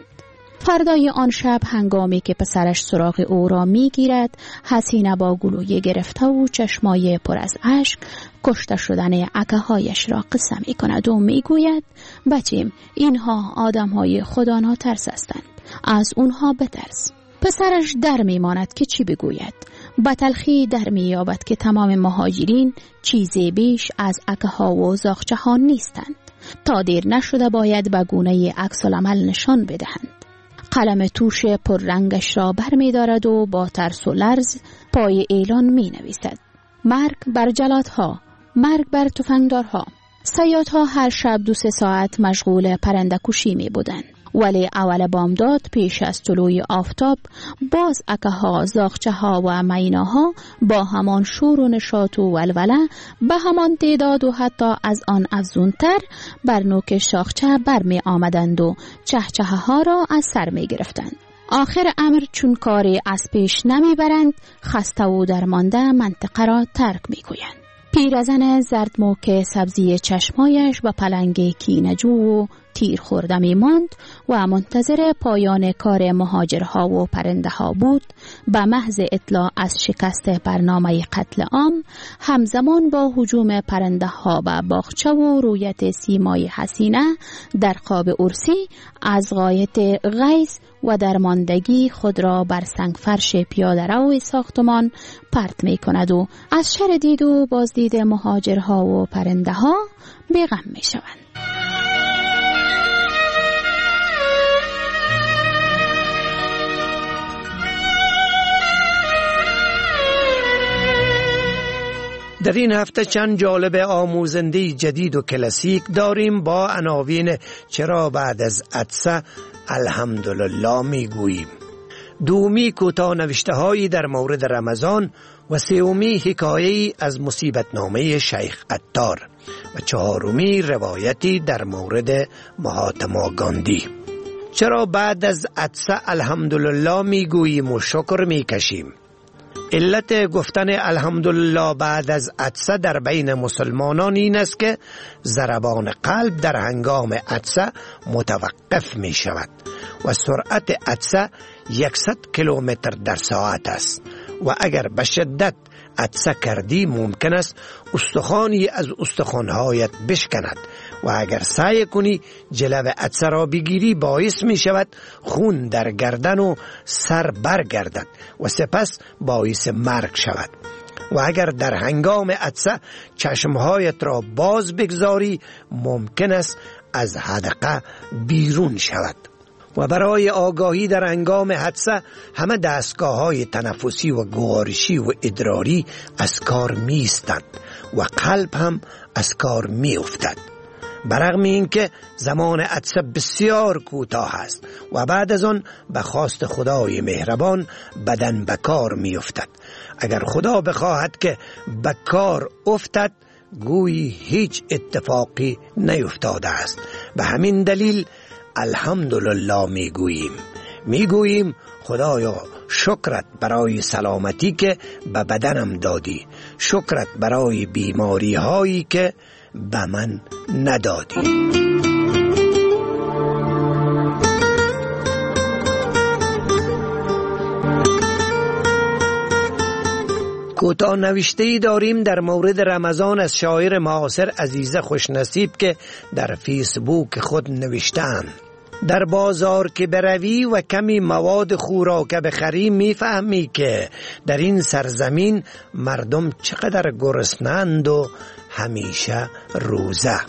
فردای آن شب هنگامی که پسرش سراغ او را میگیرد، حسینه با گلوی گرفته و چشمای پر از اشک کشته شدن اکه هایش را قصه می کند و می گوید بچیم، اینها آدم های خدا ناترس هستند، از اونها بترس. پسرش در می ماند که چی بگوید. با تلخی در می یابد که تمام مهاجرین چیزی بیش از اکه ها و زاغچه ها نیستند. تا دیر نشده باید به گونه عکس العمل نشان بدهند. قلم توش پررنگش را بر می دارد و با ترس و لرز پای اعلان می نویسد: مرگ بر جلادها، مرگ بر تفنگدارها. صیادها هر شب 2-3 ساعت مشغول پرنده کشی می بودند، ولی اول بامداد پیش از طلوع آفتاب باز اکه ها، زاغچه ها و میناها با همان شور و نشاط و ولوله به همان تعداد و حتی از آن افزونتر بر نوک شاخچه برمی آمدند و چهچه ها را از سر می گرفتند. آخر امر چون کاری از پیش نمی برند، خسته و درمانده منطقه را ترک می گویند. پیرزن زردموک سبزی چشمایش و پلنگ کینجو و تیر خورده می ماند و منتظر پایان کار مهاجرها و پرنده ها بود. به محض اطلاع از شکست برنامه قتل عام، همزمان با هجوم پرنده ها به باغچه و رویت سیمای حسینه در خواب عرسی، از غایت غیظ و درماندگی خود را بر سنگ فرش پیاده رو ساختمان پرت می کند و از شر دید و بازدید مهاجرها و پرنده ها بیغم می شوند. در این هفته چند جالب آموزنده جدید و کلاسیک داریم. با عناوین چرا بعد از عطسه الحمدلله میگوییم، دومی کوتاه نوشته هایی در مورد رمضان و سومی حکایه‌ای از مصیبت نامه شیخ عطار و چهارمی روایتی در مورد مهاتما گاندی. چرا بعد از عطسه الحمدلله میگوییم و شکر میکشیم؟ علت گفتن الحمدلله بعد از عطسه در بین مسلمانان این است که ضربان قلب در هنگام عطسه متوقف می شود و سرعت عطسه 100 کیلومتر در ساعت است و اگر به شدت عطسه کردی ممکن است استخوانی از استخوانهایت بشکند و اگر سعی کنی جلو عطسه را بگیری باعث می شود خون در گردن و سر برگردد و سپس باعث مرگ شود. و اگر در هنگام عطسه چشمهایت را باز بگذاری ممکن است از حدقه بیرون شود. و برای آگاهی در هنگام حادثه همه دستگاه‌های تنفسی و گوارشی و ادراری از کار می‌ایستند و قلب هم از کار می‌افتد. برغم اینکه زمان حادثه بسیار کوتاه است و بعد از آن به خواست خدای مهربان بدن به کار می‌افتد. اگر خدا بخواهد که به کار افتد گویی هیچ اتفاقی نیفتاده است. به همین دلیل الحمدلله میگوییم خدایا شکرت برای سلامتی که به بدنم دادی، شکرت برای بیماری هایی که به من ندادی. کوتاه نوشته‌ای داریم در مورد رمضان از شاعر معاصر عزیزه خوشنصیب که در فیسبوک خود نوشته‌اند: در بازار که بروی و کمی مواد خوراک بخری میفهمی که در این سرزمین مردم چقدر گرسنه‌اند و همیشه روزه.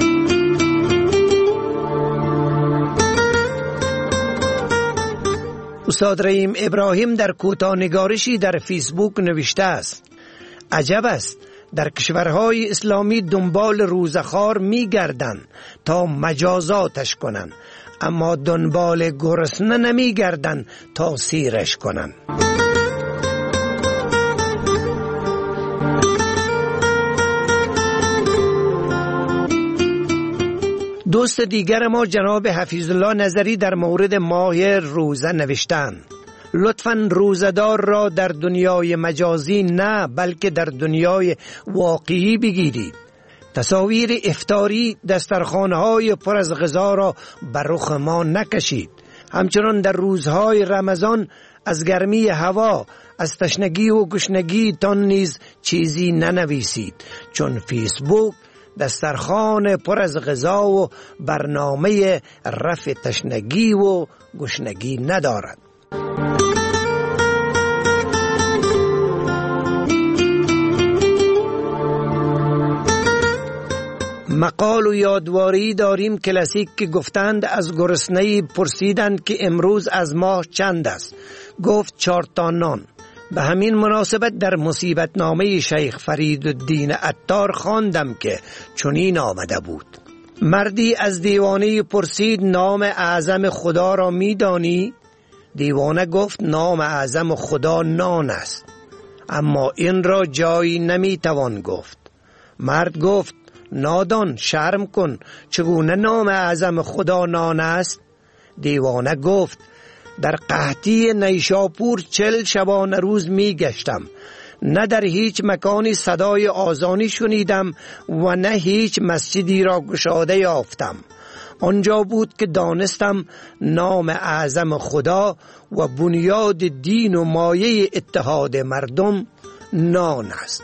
استاد رحیم ابراهیم در کوتاه نگارشی در فیسبوک نوشته است: عجب است، در کشورهای اسلامی دنبال روزخوار می‌گردند تا مجازاتش کنند، اما دنبال گرسنه نمی‌گردند تا سیرش کنند. دوست دیگر ما جناب حفیظالله نظری در مورد ماه روزه نوشتند: لطفاً روزدار را در دنیای مجازی نه بلکه در دنیای واقعی بگیرید. تصاویر افطاری دسترخوان‌های پر از غذا را بر رخ ما نکشید. همچنان در روزهای رمضان از گرمی هوا، از تشنگی و گشنگی تان نیز چیزی ننویسید، چون فیسبوک دسترخوان پر از غذا و برنامه رفع تشنگی و گشنگی ندارد. مقال و یادواری داریم کلاسیک که گفتند از گرسنه‌ای پرسیدند که امروز از ماه چند است، گفت 4 تا نان. به همین مناسبت در مصیبت نامه شیخ فریدالدین عطار خواندم که چنین آمده بود: مردی از دیوانه پرسید نام اعظم خدا را می دانی؟ دیوانه گفت نام اعظم خدا نان است، اما این را جایی نمی توان گفت. مرد گفت نادان، شرم کن، چگونه نام اعظم خدا نان است؟ دیوانه گفت در قحطی نیشاپور 40 شبانه روز می گشتم، نه در هیچ مکانی صدای آذانی شنیدم و نه هیچ مسجدی را گشاده یافتم. آنجا بود که دانستم نام اعظم خدا و بنیاد دین و مایه اتحاد مردم نان است.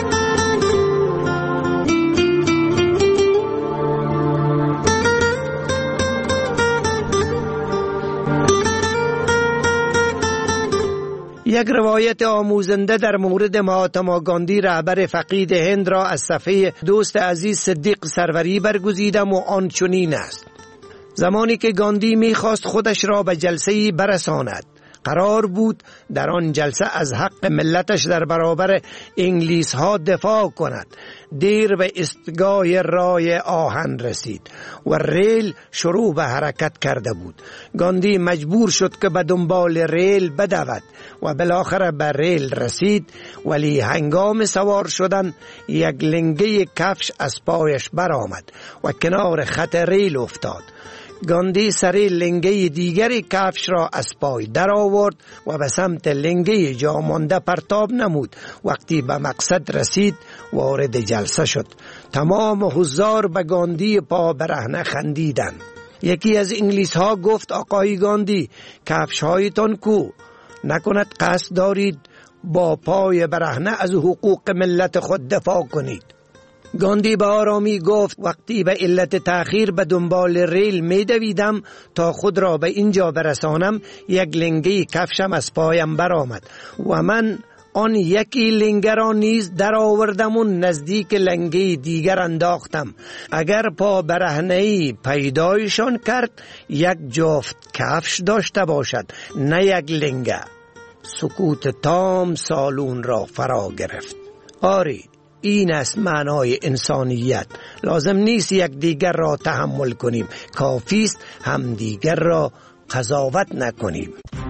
یک روایت آموزنده در مورد مهاتما گاندی رهبر فقید هند را از صفحه دوست عزیز صدیق سروری برگزیدم و آن چنین است: زمانی که گاندی می‌خواست خودش را به جلسه‌ای برساند، قرار بود در آن جلسه از حق ملتش در برابر انگلیس ها دفاع کند. دیر به ایستگاه راه آهن رسید و ریل شروع به حرکت کرده بود. گاندی مجبور شد که به دنبال ریل بدود و بالاخره به ریل رسید، ولی هنگام سوار شدن یک لنگه کفش از پایش برآمد و کنار خط ریل افتاد. گاندی سری لنگه دیگری کفش را از پای در آورد و به سمت لنگه جا مانده پرتاب نمود. وقتی به مقصد رسید وارد جلسه شد. تمام حضار به گاندی پا برهنه خندیدند. یکی از انگلیس ها گفت آقای گاندی، کفش هایتان کو؟ نکند قصد دارید با پای برهنه از حقوق ملت خود دفاع کنید. گاندی به آرامی گفت وقتی به علت تأخیر به دنبال ریل می دویدم تا خود را به اینجا برسانم، یک لنگه کفشم از پایم برآمد و من آن یکی لنگه را نیز در آوردم و نزدیک لنگه دیگر انداختم. اگر پا برهنه‌ای پیدایشان کرد، یک جفت کفش داشته باشد، نه یک لنگه. سکوت تام سالون را فرا گرفت. آری، این است معنای انسانیت. لازم نیست یک دیگر را تحمل کنیم، کافیست هم دیگر را قضاوت نکنیم.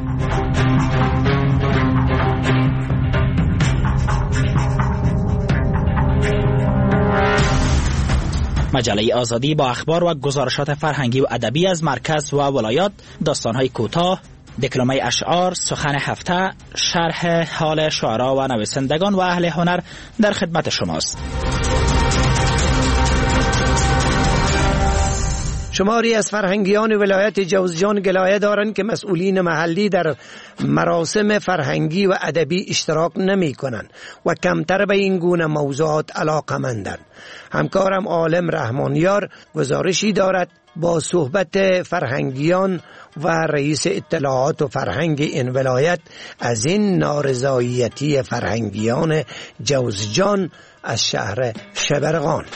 مجله آزادی با اخبار و گزارشات فرهنگی و ادبی از مرکز و ولایات، داستان‌های کوتاه، دکلمه اشعار، سخن هفته، شرح حال شعرا و نویسندگان و اهل هنر در خدمت شماست. شماری از فرهنگیان ولایت جوزجان گلایه دارند که مسئولین محلی در مراسم فرهنگی و ادبی اشتراک نمی کنند و کمتر به این گونه موضوعات علاقمندند. همکارم عالم رحمانیار گزارشی دارد با صحبت فرهنگیان و رئیس اطلاعات و فرهنگ این ولایت از این نارضایتی فرهنگیان جوزجان از شهر شبرغان.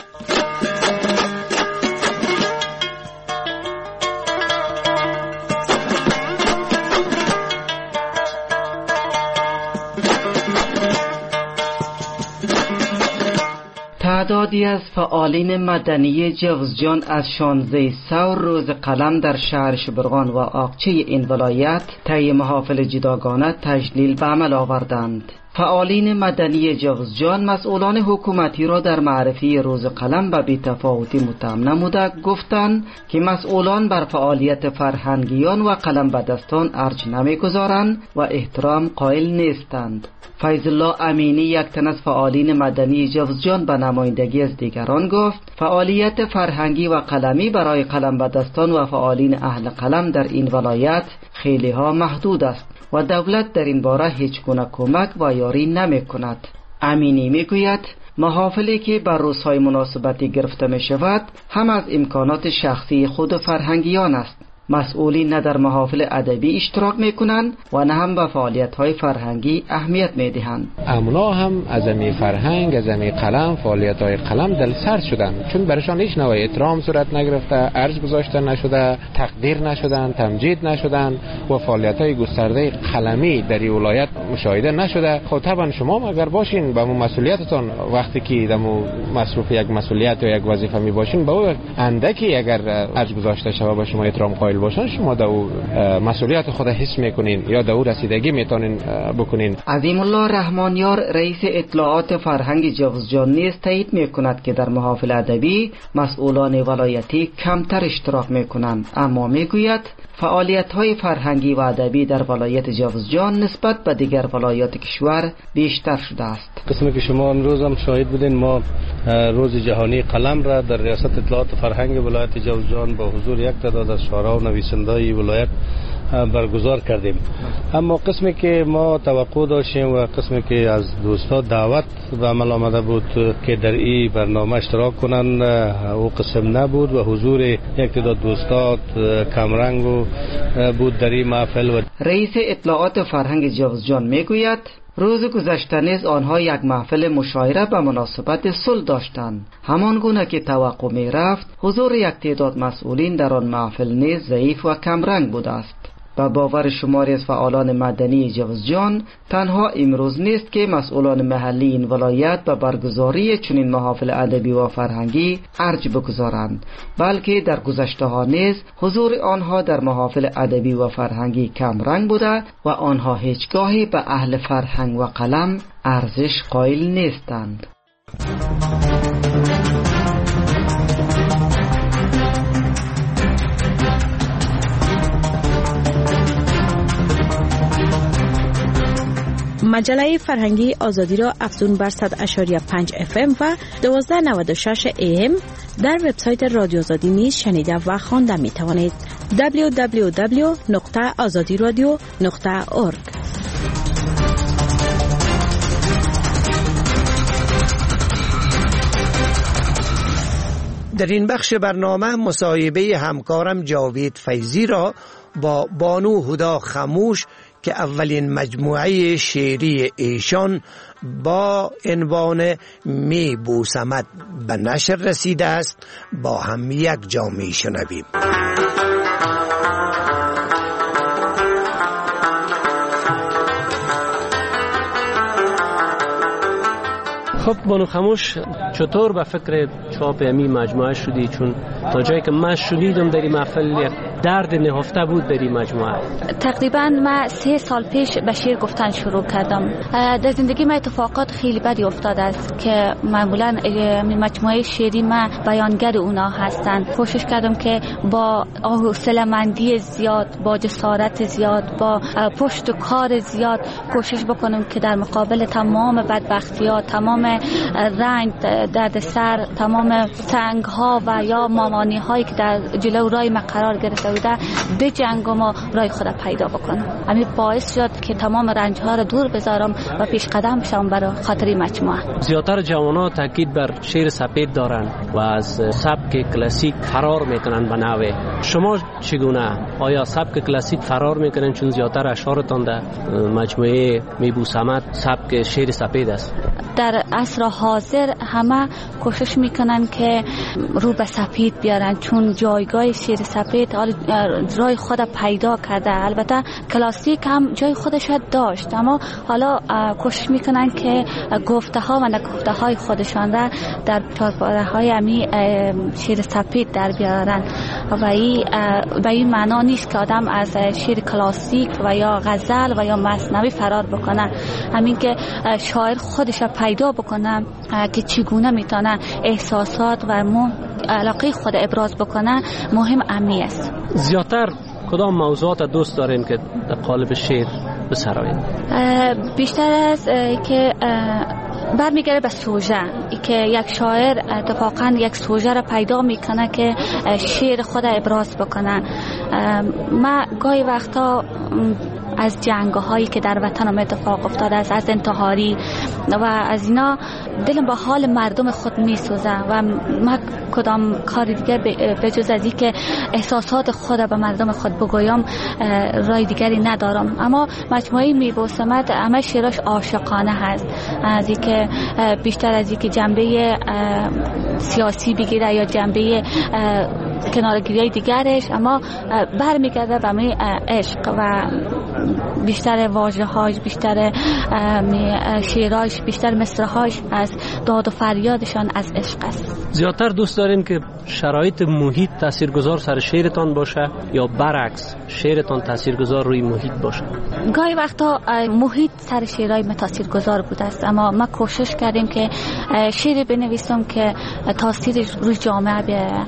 تعدادی از فعالین مدنی جوزجان از 16 ثور روز قلم در شهر شبرغان و آقچه این ولایت طی محافل جداگانه تجلیل به عمل آوردند. فعالین مدنی جوزجان مسئولان حکومتی را در معرفی روز قلم به بی‌تفاوتی متهم نموده گفتند که مسئولان بر فعالیت فرهنگیان و قلم به دستان ارج نمی‌گذارند و احترام قائل نیستند. فیض الله امینی، یک تن از فعالین مدنی جوزجان، به نمایندگی از دیگران گفت فعالیت فرهنگی و قلمی برای قلم به دستان و فعالین اهل قلم در این ولایت خیلی ها محدود است و دولت در این باره هیچ گونه کمک و یاری نمی کند. امینی می گوید محافلی که بر روزهای مناسبتی گرفته می شود هم از امکانات شخصی خود فرهنگیان است. مسئولین نه در محافل ادبی اشتراک میکنند و نه هم به فعالیت‌های فرهنگی اهمیت میدهند. اونا هم از امی فرهنگ، از امی قلم، فعالیت‌های قلم دلسرد شدن، چون برشان هیچ نوع احترام صورت نگرفته، ارج گذاشته نشده، تقدیر نشدن، تمجید نشدن و فعالیت‌های گسترده قلمی در این ولایت مشاهده نشده. خب طبعا شما اگر باشین به مسئولیتتون، وقتی که دمو مصروف یک مسئولیت یا یک وظیفه می باشین، با اندکی اگر ارج گذاشته شود با شما احترام قائل باشن، شما دو مسئولیت خود حس میکنین یا دو رسیدگی میتونین بکنین. عظیم الله رحمانیار رئیس اطلاعات فرهنگ جوزجان نیز تایید میکند که در محافل ادبی مسئولان ولایتی کمتر اشتراک میکنند، اما میگوید فعالیت‌های فرهنگی و ادبی در ولایت جوزجان نسبت به دیگر ولایات کشور بیشتر شده است. قسمی که شما امروز هم شاهد بودین، ما روز جهانی قلم را در ریاست اطلاعات فرهنگ ولایت جوزجان با حضور یک تعداد از شاعران و نویسنده‌های ولایت برگزار کردیم. اما قسمی که ما توقع داشتیم و قسمی که از دوستا دعوت به عمل آمده بود که در این برنامه اشتراک کنند، او قسم نبود و حضور یک تعداد دوستا کمرنگ بود در این محفل. و رئیس اطلاعات فرهنگ جوزجان میگوید روز گذشته نیز آنها یک محفل مشاعره به مناسبت صلح داشتند. همان گونه که توقع می رفت، حضور یک تعداد مسئولین در آن محفل نیز ضعیف و کمرنگ بوده است. به باور شماری از فعالان مدنی جوزجان، تنها امروز نیست که مسئولان محلی این ولایت به برگزاری چنین محافل ادبی و فرهنگی ارج بگذارند، بلکه در گذشته ها نیز حضور آنها در محافل ادبی و فرهنگی کم رنگ بوده و آنها هیچگاهی به اهل فرهنگ و قلم ارزش قائل نیستند. مجله فرهنگی آزادی را افزون بر 100.5 FM و 1296 AM در وبسایت رادیو آزادی نیز شنیده و خوانده می توانید. www.azadiradio.org در این بخش برنامه مصاحبه همکارم جاوید فیضی را با بانو هدا خموش که اولین مجموعه شعری ایشان با عنوان می بوسمت به نشر رسیده است با هم یک جا می شنویم. خب بانو خموش، چطور به فکر چاپ امی مجموعه شدی؟ چون تا جایی که من شنیدم در این محفل یک درد نهفته بود در این مجموعه. تقریبا من 3 سال پیش به شعر گفتن شروع کردم. در زندگی من اتفاقات خیلی بدی افتاده است که معمولا مجموعه شعری من بیانگر اونا هستند. کوشش کردم که با حوصله‌مندی زیاد، با جسارت زیاد، با پشت و کار زیاد کوشش بکنم که در مقابل تمام بدبختی‌ها، تمام رنج، دردسر، تمام سنگ‌ها و یا مامانی‌هایی که در جلو راه من قرار گرفته بوده به جنگم و راه خود پیدا بکنم. همین باعث شد که تمام رنج‌ها رو دور بذارم و پیش قدم شم برای خاطر مجموعه. زیادتر جوانان تاکید بر شعر سپید دارن و از سبک کلاسیک فرار میکنن به نحوه. شما چگونه؟ آیا سبک کلاسیک فرار میکنن چون زیادتر اشعارتان در مجموعه می بوسمت سبک شعر سپید است؟ در عصر حاضر همه کوشش میکنن که رو به سپید بیارن چون جایگاه شعر سپید رای خود پیدا کرده. البته کلاسیک هم جای خودش داشت اما حالا کوشش میکنن که گفته ها و نگفته های خودشان را در چارپاره های امی شعر سپید در بیارن و به این معنا نیست که آدم از شعر کلاسیک و یا غزل و یا مثنوی فرار بکنه. همین که شاعر خودش پیدا بکنه که چگونه میتونه احساسات و علاقه خود ابراز بکنه مهم امی است. زیادتر کدام موضوعات دوست دارین که در قالب شعر بسرایید؟ بیشتر از که برمیگره به سوژه، که یک شاعر اتفاقا یک سوژه را پیدا میکنه که شعر خود ابراز بکنه. من گاهی وقتا از جنگ‌هایی که در وطنم اتفاق افتاده است، از انتحاری و از اینا دلم با حال مردم خود میسوزه و من کدام کار دیگه به جز از این که احساسات خود به مردم خود بگویم رای دیگری ندارم. اما مجموعه می بوسمت همه شعراش عاشقانه هست، از این که بیشتر از این که جنبه سیاسی بگیره یا جنبه کنارگیری دیگرش، اما برمیگرده به می عشق و بیشتر واژه‌هاش، بیشتر شعراش، بیشتر مصرع‌هاش از داد و فریادشان از عشق است. زیادتر دوست دارین که شرایط محیط تاثیرگذار سر شعرتان باشه یا برعکس شعرتان تاثیرگذار روی محیط باشه؟ گاهی وقتا محیط سر شعرهای ما تاثیرگذار بوده است، اما ما کوشش کردیم که شعر بنویسم که تاثیرش روی جامعه بیاره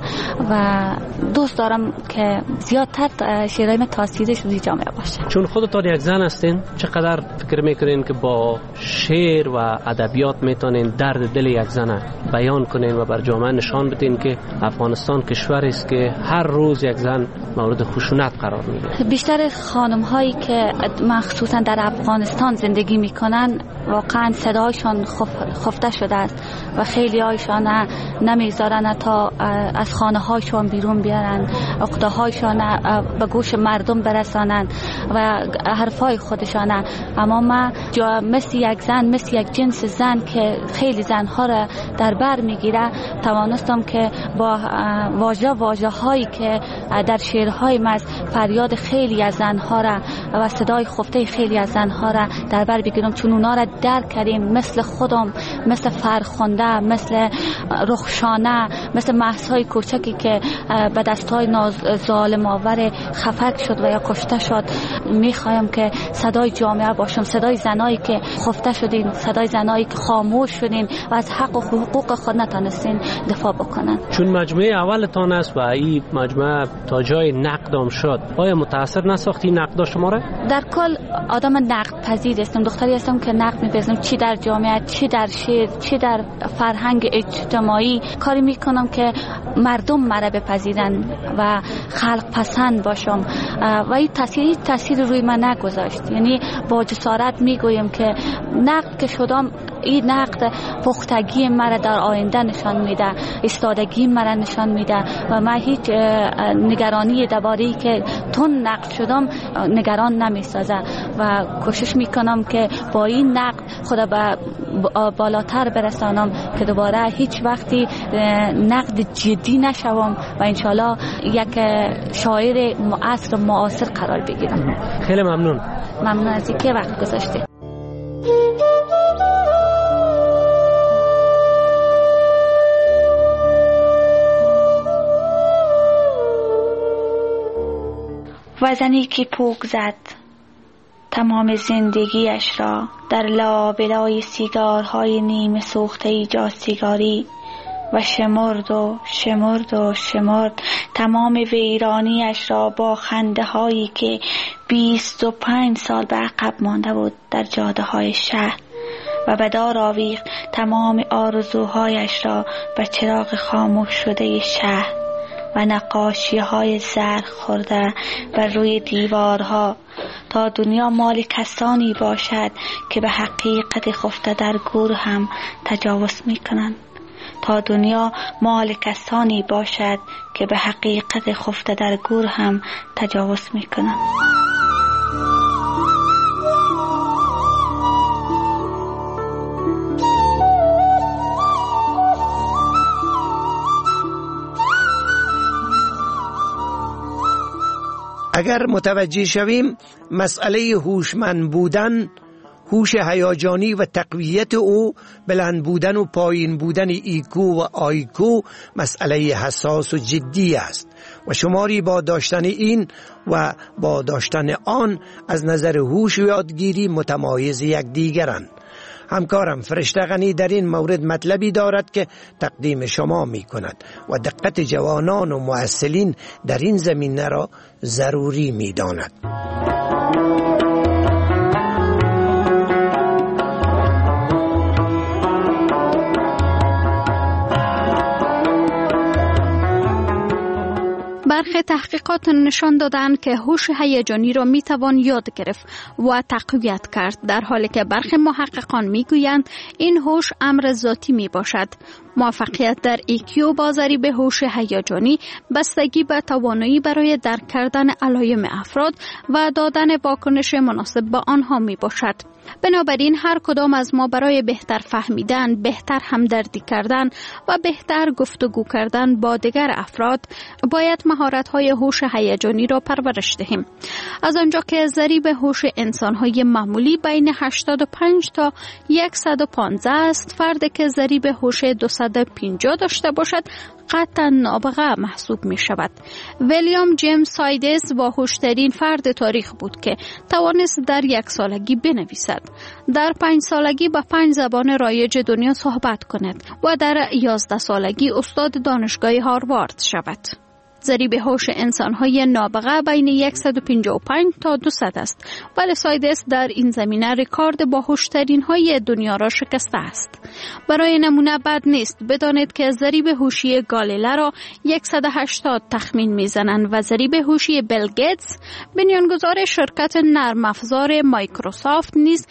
و دوست دارم که زیادتر شعرهای ما تاثیرش روی جامعه باشه. چون خودتان یک زن هستین، چقدر فکر میکنین که با شعر و ادبیات میتونین درد دل یک زن بیان کنین و بر جامعه نشان بدین که افغانستان کشوری است که هر روز یک زن مورد خشونت قرار میگیره؟ بیشتر خانم هایی که مخصوصا در افغانستان زندگی میکنن واقعا صدایشان خفته شده است و خیلی هایشان نمیذارن تا از خانه هایشان بیرون بیارن، عقده هایشان به گوش مردم برسانن و حرفای خودشان. اما من مثل یک زن، مثل یک جنس زن که خیلی زنها را در بر میگیره، توانستم که با واژه هایی که در شعرهای من فریاد خیلی از زنها را و صدای خفته خیلی از زنها را در بر بگیرم، چون اونا را درک کردیم، مثل خودم، مثل فرخنده، مثل رخشانه، مثل مهسای کوچکی که به دستای ظالم آور خفک شد و یا کشته شد. میخوایم که صدای جامعه باشم، صدای زنایی که خفته شدین، صدای زنایی که خاموش شدین و از حق و حقوق خود نتونستین دفاع بکنن. چون مجموعه اولتان است و این مجموعه تا جای نقدم شد، آیا متاثر نساختی نقد شما را؟ در کل آدم نقد پذیر هستم، دختری هستم که نقد می‌پذیرم، چی در جامعه، چی در شعر، چی در فرهنگ اجتماعی کاری میکنم که مردم مرا بپذیرن و خلق پسند باشم و این تاثیر روی من نگذاشت. یعنی با جسارت میگویم که نقد که شدم این نقد پختگی مرا در آینده نشان میده، ایستادگی مرا نشان میده و من هیچ نگرانی درباره که تون نقد شدم نگران نمیسازه و کوشش میکنم که با این نقد خدا به بالاتر برسانم که دوباره هیچ وقتی نقد جدی نشوم و انشالله یک شاعر معاصر قرار بگیرم. خیلی ممنون از اینکه وقت گذاشته. وزنی که پوک زد تمام زندگیش را در لابلای سیگارهای نیمه سوخته جاز سیگاری و شمرد تمام ویرانیش را با خنده هایی که 25 سال به عقب مانده بود در جاده های شهر و به دار آویخت تمام آرزوهایش را به چراغ خاموش شده شهر و نقاشی های زرق خورده بر روی دیوارها تا دنیا مال کسانی باشد که به حقیقت خفته در گور هم تجاوز می کنند. تا دنیا مال کسانی باشد که به حقیقت خفته در گور هم تجاوز می کنند. اگر متوجه شویم مسئله هوشمند بودن، هوش هیجانی و تقویت او، بلند بودن و پایین بودن ایکو و آیکو مسئله حساس و جدی است و شماری با داشتن این و با داشتن آن از نظر هوش و یادگیری متمایز یکدیگرند. همکارم فرشته غنی در این مورد مطلبی دارد که تقدیم شما می کند و دقت جوانان و مؤثلین در این زمینه را ضروری می داند. برخی تحقیقات نشان دادند که هوش هیجانی را میتوان یاد گرفت و تقویت کرد، در حالی که برخی محققان میگویند این هوش امر ذاتی می باشد. موفقیت در ایکیو با ضریب هوش هیجانی بستگی به توانایی برای درک کردن علایم افراد و دادن واکنش مناسب به آنها می باشد. بنابراین هر کدام از ما برای بهتر فهمیدن، بهتر همدردی کردن و بهتر گفتگو کردن با دیگر افراد باید مهارت‌های هوش هیجانی را پرورش دهیم. از آنجا که ضریب هوش انسان‌های معمولی بین 85 تا 115 است، فردی که ضریب هوش 250 داشته باشد قطعا نابغه محسوب می شود. ویلیام جیمز سایدس باهوشترین فرد تاریخ بود که توانست در 1 سالگی بنویسد، در 5 سالگی به 5 زبان رایج دنیا صحبت کند و در 11 سالگی استاد دانشگاه هاروارد شود. ضریب هوش انسان‌های نابغه بین 155 تا 200 است، ولی سایدس در این زمینه رکورد باهوشترین‌های دنیا را شکسته است. برای نمونه بد نیست بدانید که ضریب هوشی گالیله را 180 تخمین می‌زنند و ضریب هوشی بیل گیتس بنیانگذار شرکت نرم افزار مایکروسافت نیز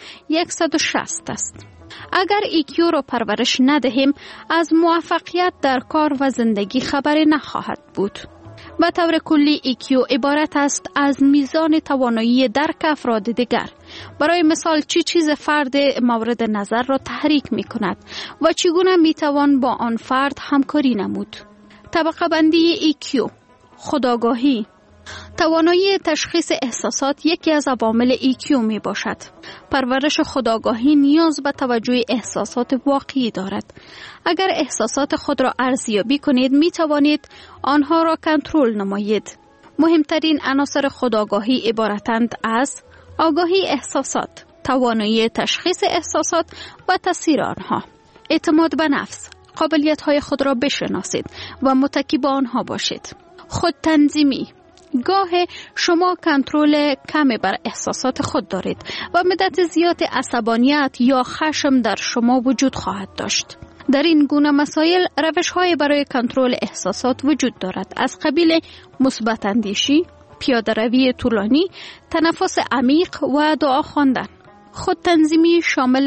160 است. اگر ایکیو را پرورش ندهیم از موفقیت در کار و زندگی خبری نخواهد بود. به طور کلی ایکیو عبارت است از میزان توانایی درک افراد دیگر. برای مثال چه چیز فرد مورد نظر را تحریک می کند و چگونه می توان با آن فرد همکاری نمود. طبقه بندی ایکیو: خودآگاهی. توانایی تشخیص احساسات یکی از عوامل ایکیو می باشد. پرورش خودآگاهی نیاز به توجه احساسات واقعی دارد. اگر احساسات خود را ارزیابی کنید می توانید آنها را کنترل نمایید. مهمترین عناصر خودآگاهی عبارتند از آگاهی احساسات، توانایی تشخیص احساسات و تاثیر آنها، اعتماد به نفس، قابلیت های خود را بشناسید و متکی به آنها باشید، خودتنظیمی. گاه شما کنترل کمی بر احساسات خود دارید و مدت زیاد عصبانیت یا خشم در شما وجود خواهد داشت. در این گونه مسائل روش‌های برای کنترل احساسات وجود دارد، از قبیل مثبت اندیشی، پیاده‌روی طولانی، تنفس عمیق و دعا خواندن. خودتنظیمی شامل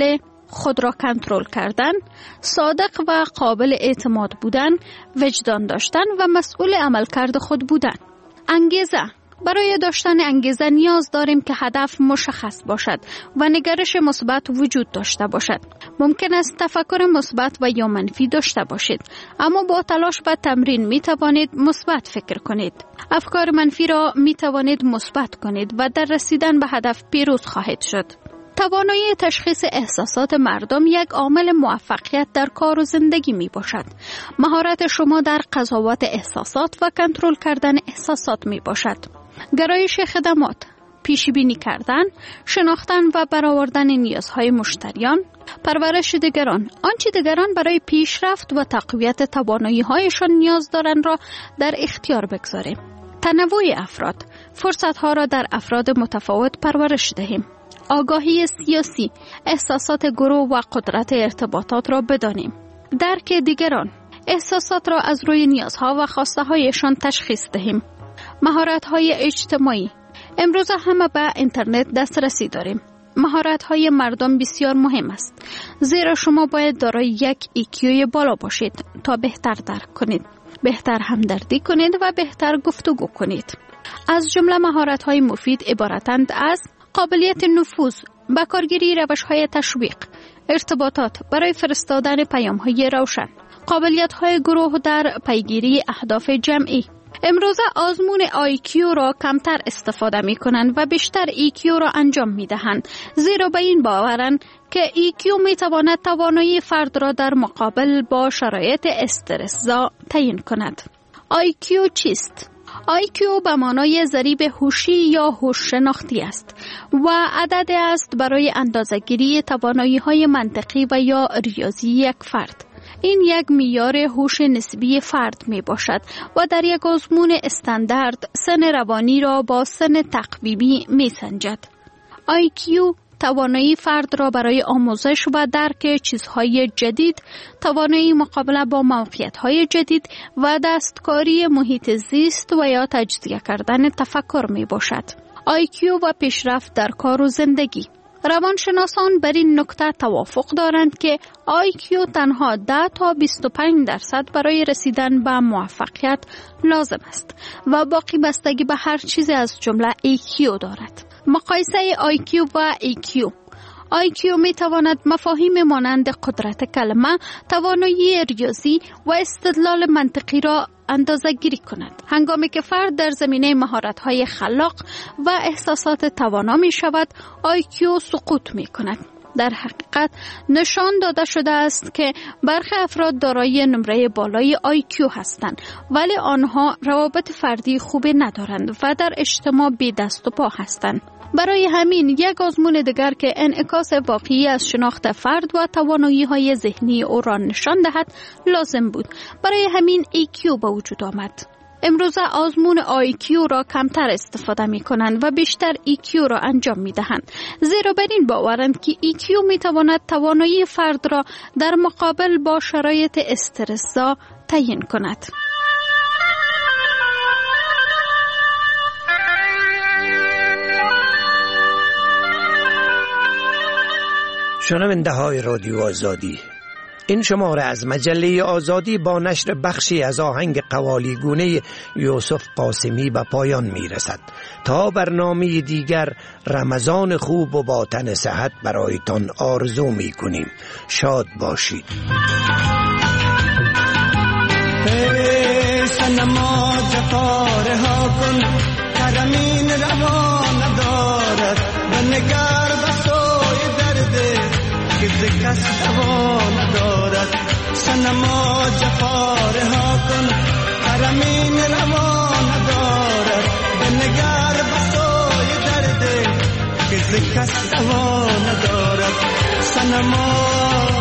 خود را کنترل کردن، صادق و قابل اعتماد بودن، وجدان داشتن و مسئول عملکرد خود بودن. انگیزه. برای داشتن انگیزه نیاز داریم که هدف مشخص باشد و نگرش مثبت وجود داشته باشد. ممکن است تفکر مثبت و یا منفی داشته باشید، اما با تلاش و تمرین می توانید مثبت فکر کنید. افکار منفی را می توانید مثبت کنید و در رسیدن به هدف پیروز خواهید شد. توانایی تشخیص احساسات مردم یک عامل موفقیت در کار و زندگی می باشد. مهارت شما در قضاوت احساسات و کنترل کردن احساسات می باشد. گرایش خدمات، پیش بینی کردن، شناختن و برآوردن نیازهای مشتریان، پرورش دیگران، آنچه دیگران برای پیشرفت و تقویت توانایی‌هایشان نیاز دارند را در اختیار بگذاریم. تنوع افراد، فرصت‌ها را در افراد متفاوت پرورش دهیم. آگاهی سیاسی، احساسات گروه و قدرت ارتباطات را بدانیم. درک دیگران، احساسات را از روی نیازها و خواسته‌هایشان تشخیص دهیم. مهارت‌های اجتماعی، امروز همه به اینترنت دسترسی داریم. مهارت‌های مردم بسیار مهم است، زیرا شما باید دارای یک ایکیوی بالا باشید تا بهتر درک کنید، بهتر همدردی کنید و بهتر گفتگو کنید. از جمله مهارت‌های مفید عبارتند از قابلیت نفوذ، به کارگیری روش‌های تشویق، ارتباطات برای فرستادن پیام‌های روشن، قابلیت‌های گروه در پیگیری اهداف جمعی. امروزه آزمون IQ را کمتر استفاده می کنند و بیشتر EQ را انجام می دهند، زیرا به این باورند که EQ می تواند توانایی فرد را در مقابل با شرایط استرس‌زا تعیین کند. IQ چیست؟ IQ به معنای ضریب هوشی یا هوش شناختی است و عدد است برای اندازه‌گیری توانایی‌های منطقی و یا ریاضی یک فرد. این یک معیار هوش نسبی فرد می باشد و در یک آزمون استاندارد سن روانی را با سن تقویمی می سنجد. IQ توانایی فرد را برای آموزش و درک چیزهای جدید، توانایی مقابله با موقعیت‌های جدید و دستکاری محیط زیست و یا تجزیه کردن تفکر می باشد. IQ و پیشرفت در کار و زندگی. روانشناسان بر این نکته توافق دارند که IQ تنها 10 تا 25% برای رسیدن به موفقیت لازم است و باقی بستگی به هر چیزی از جمله EQ دارد. مقایسه IQ و EQ. IQ می تواند مفاهیم مانند قدرت کلمه، توانایی ریاضی و استدلال منطقی را اندازه گیری کند، هنگامی که فرد در زمینه مهارت‌های خلاق و احساسات توانا می شود، IQ سقوط می کند. در حقیقت نشان داده شده است که برخی افراد دارای نمره بالای IQ هستند، ولی آنها روابط فردی خوبی ندارند و در اجتماع بی دست و پا هستند. برای همین یک آزمون دیگر که انعکاس واقعی از شناخت فرد و توانایی‌های ذهنی او را نشان دهد لازم بود. برای همین EQ به وجود آمد. امروزه آزمون IQ را کمتر استفاده می کنند و بیشتر EQ را انجام می دهند، زیرا بر این باورند که EQ می تواند توانایی فرد را در مقابل با شرایط استرس‌زا تعیین کند. شنونده های رادیو آزادی، این شماره از مجله آزادی با نشر بخشی از آهنگ قوالیگونه یوسف قاسمی به پایان می رسد. تا برنامه دیگر رمضان خوب و با تن صحت برایتان آرزو می کنیم. شاد باشید. سنما جفاره ها کن کرمین روان دارد و نگر بسای درده که زکست دوان دارد. سنما جفاره ها کن کرمین روان دارد و نگر بسای درده که زکست دوان دارد. سنما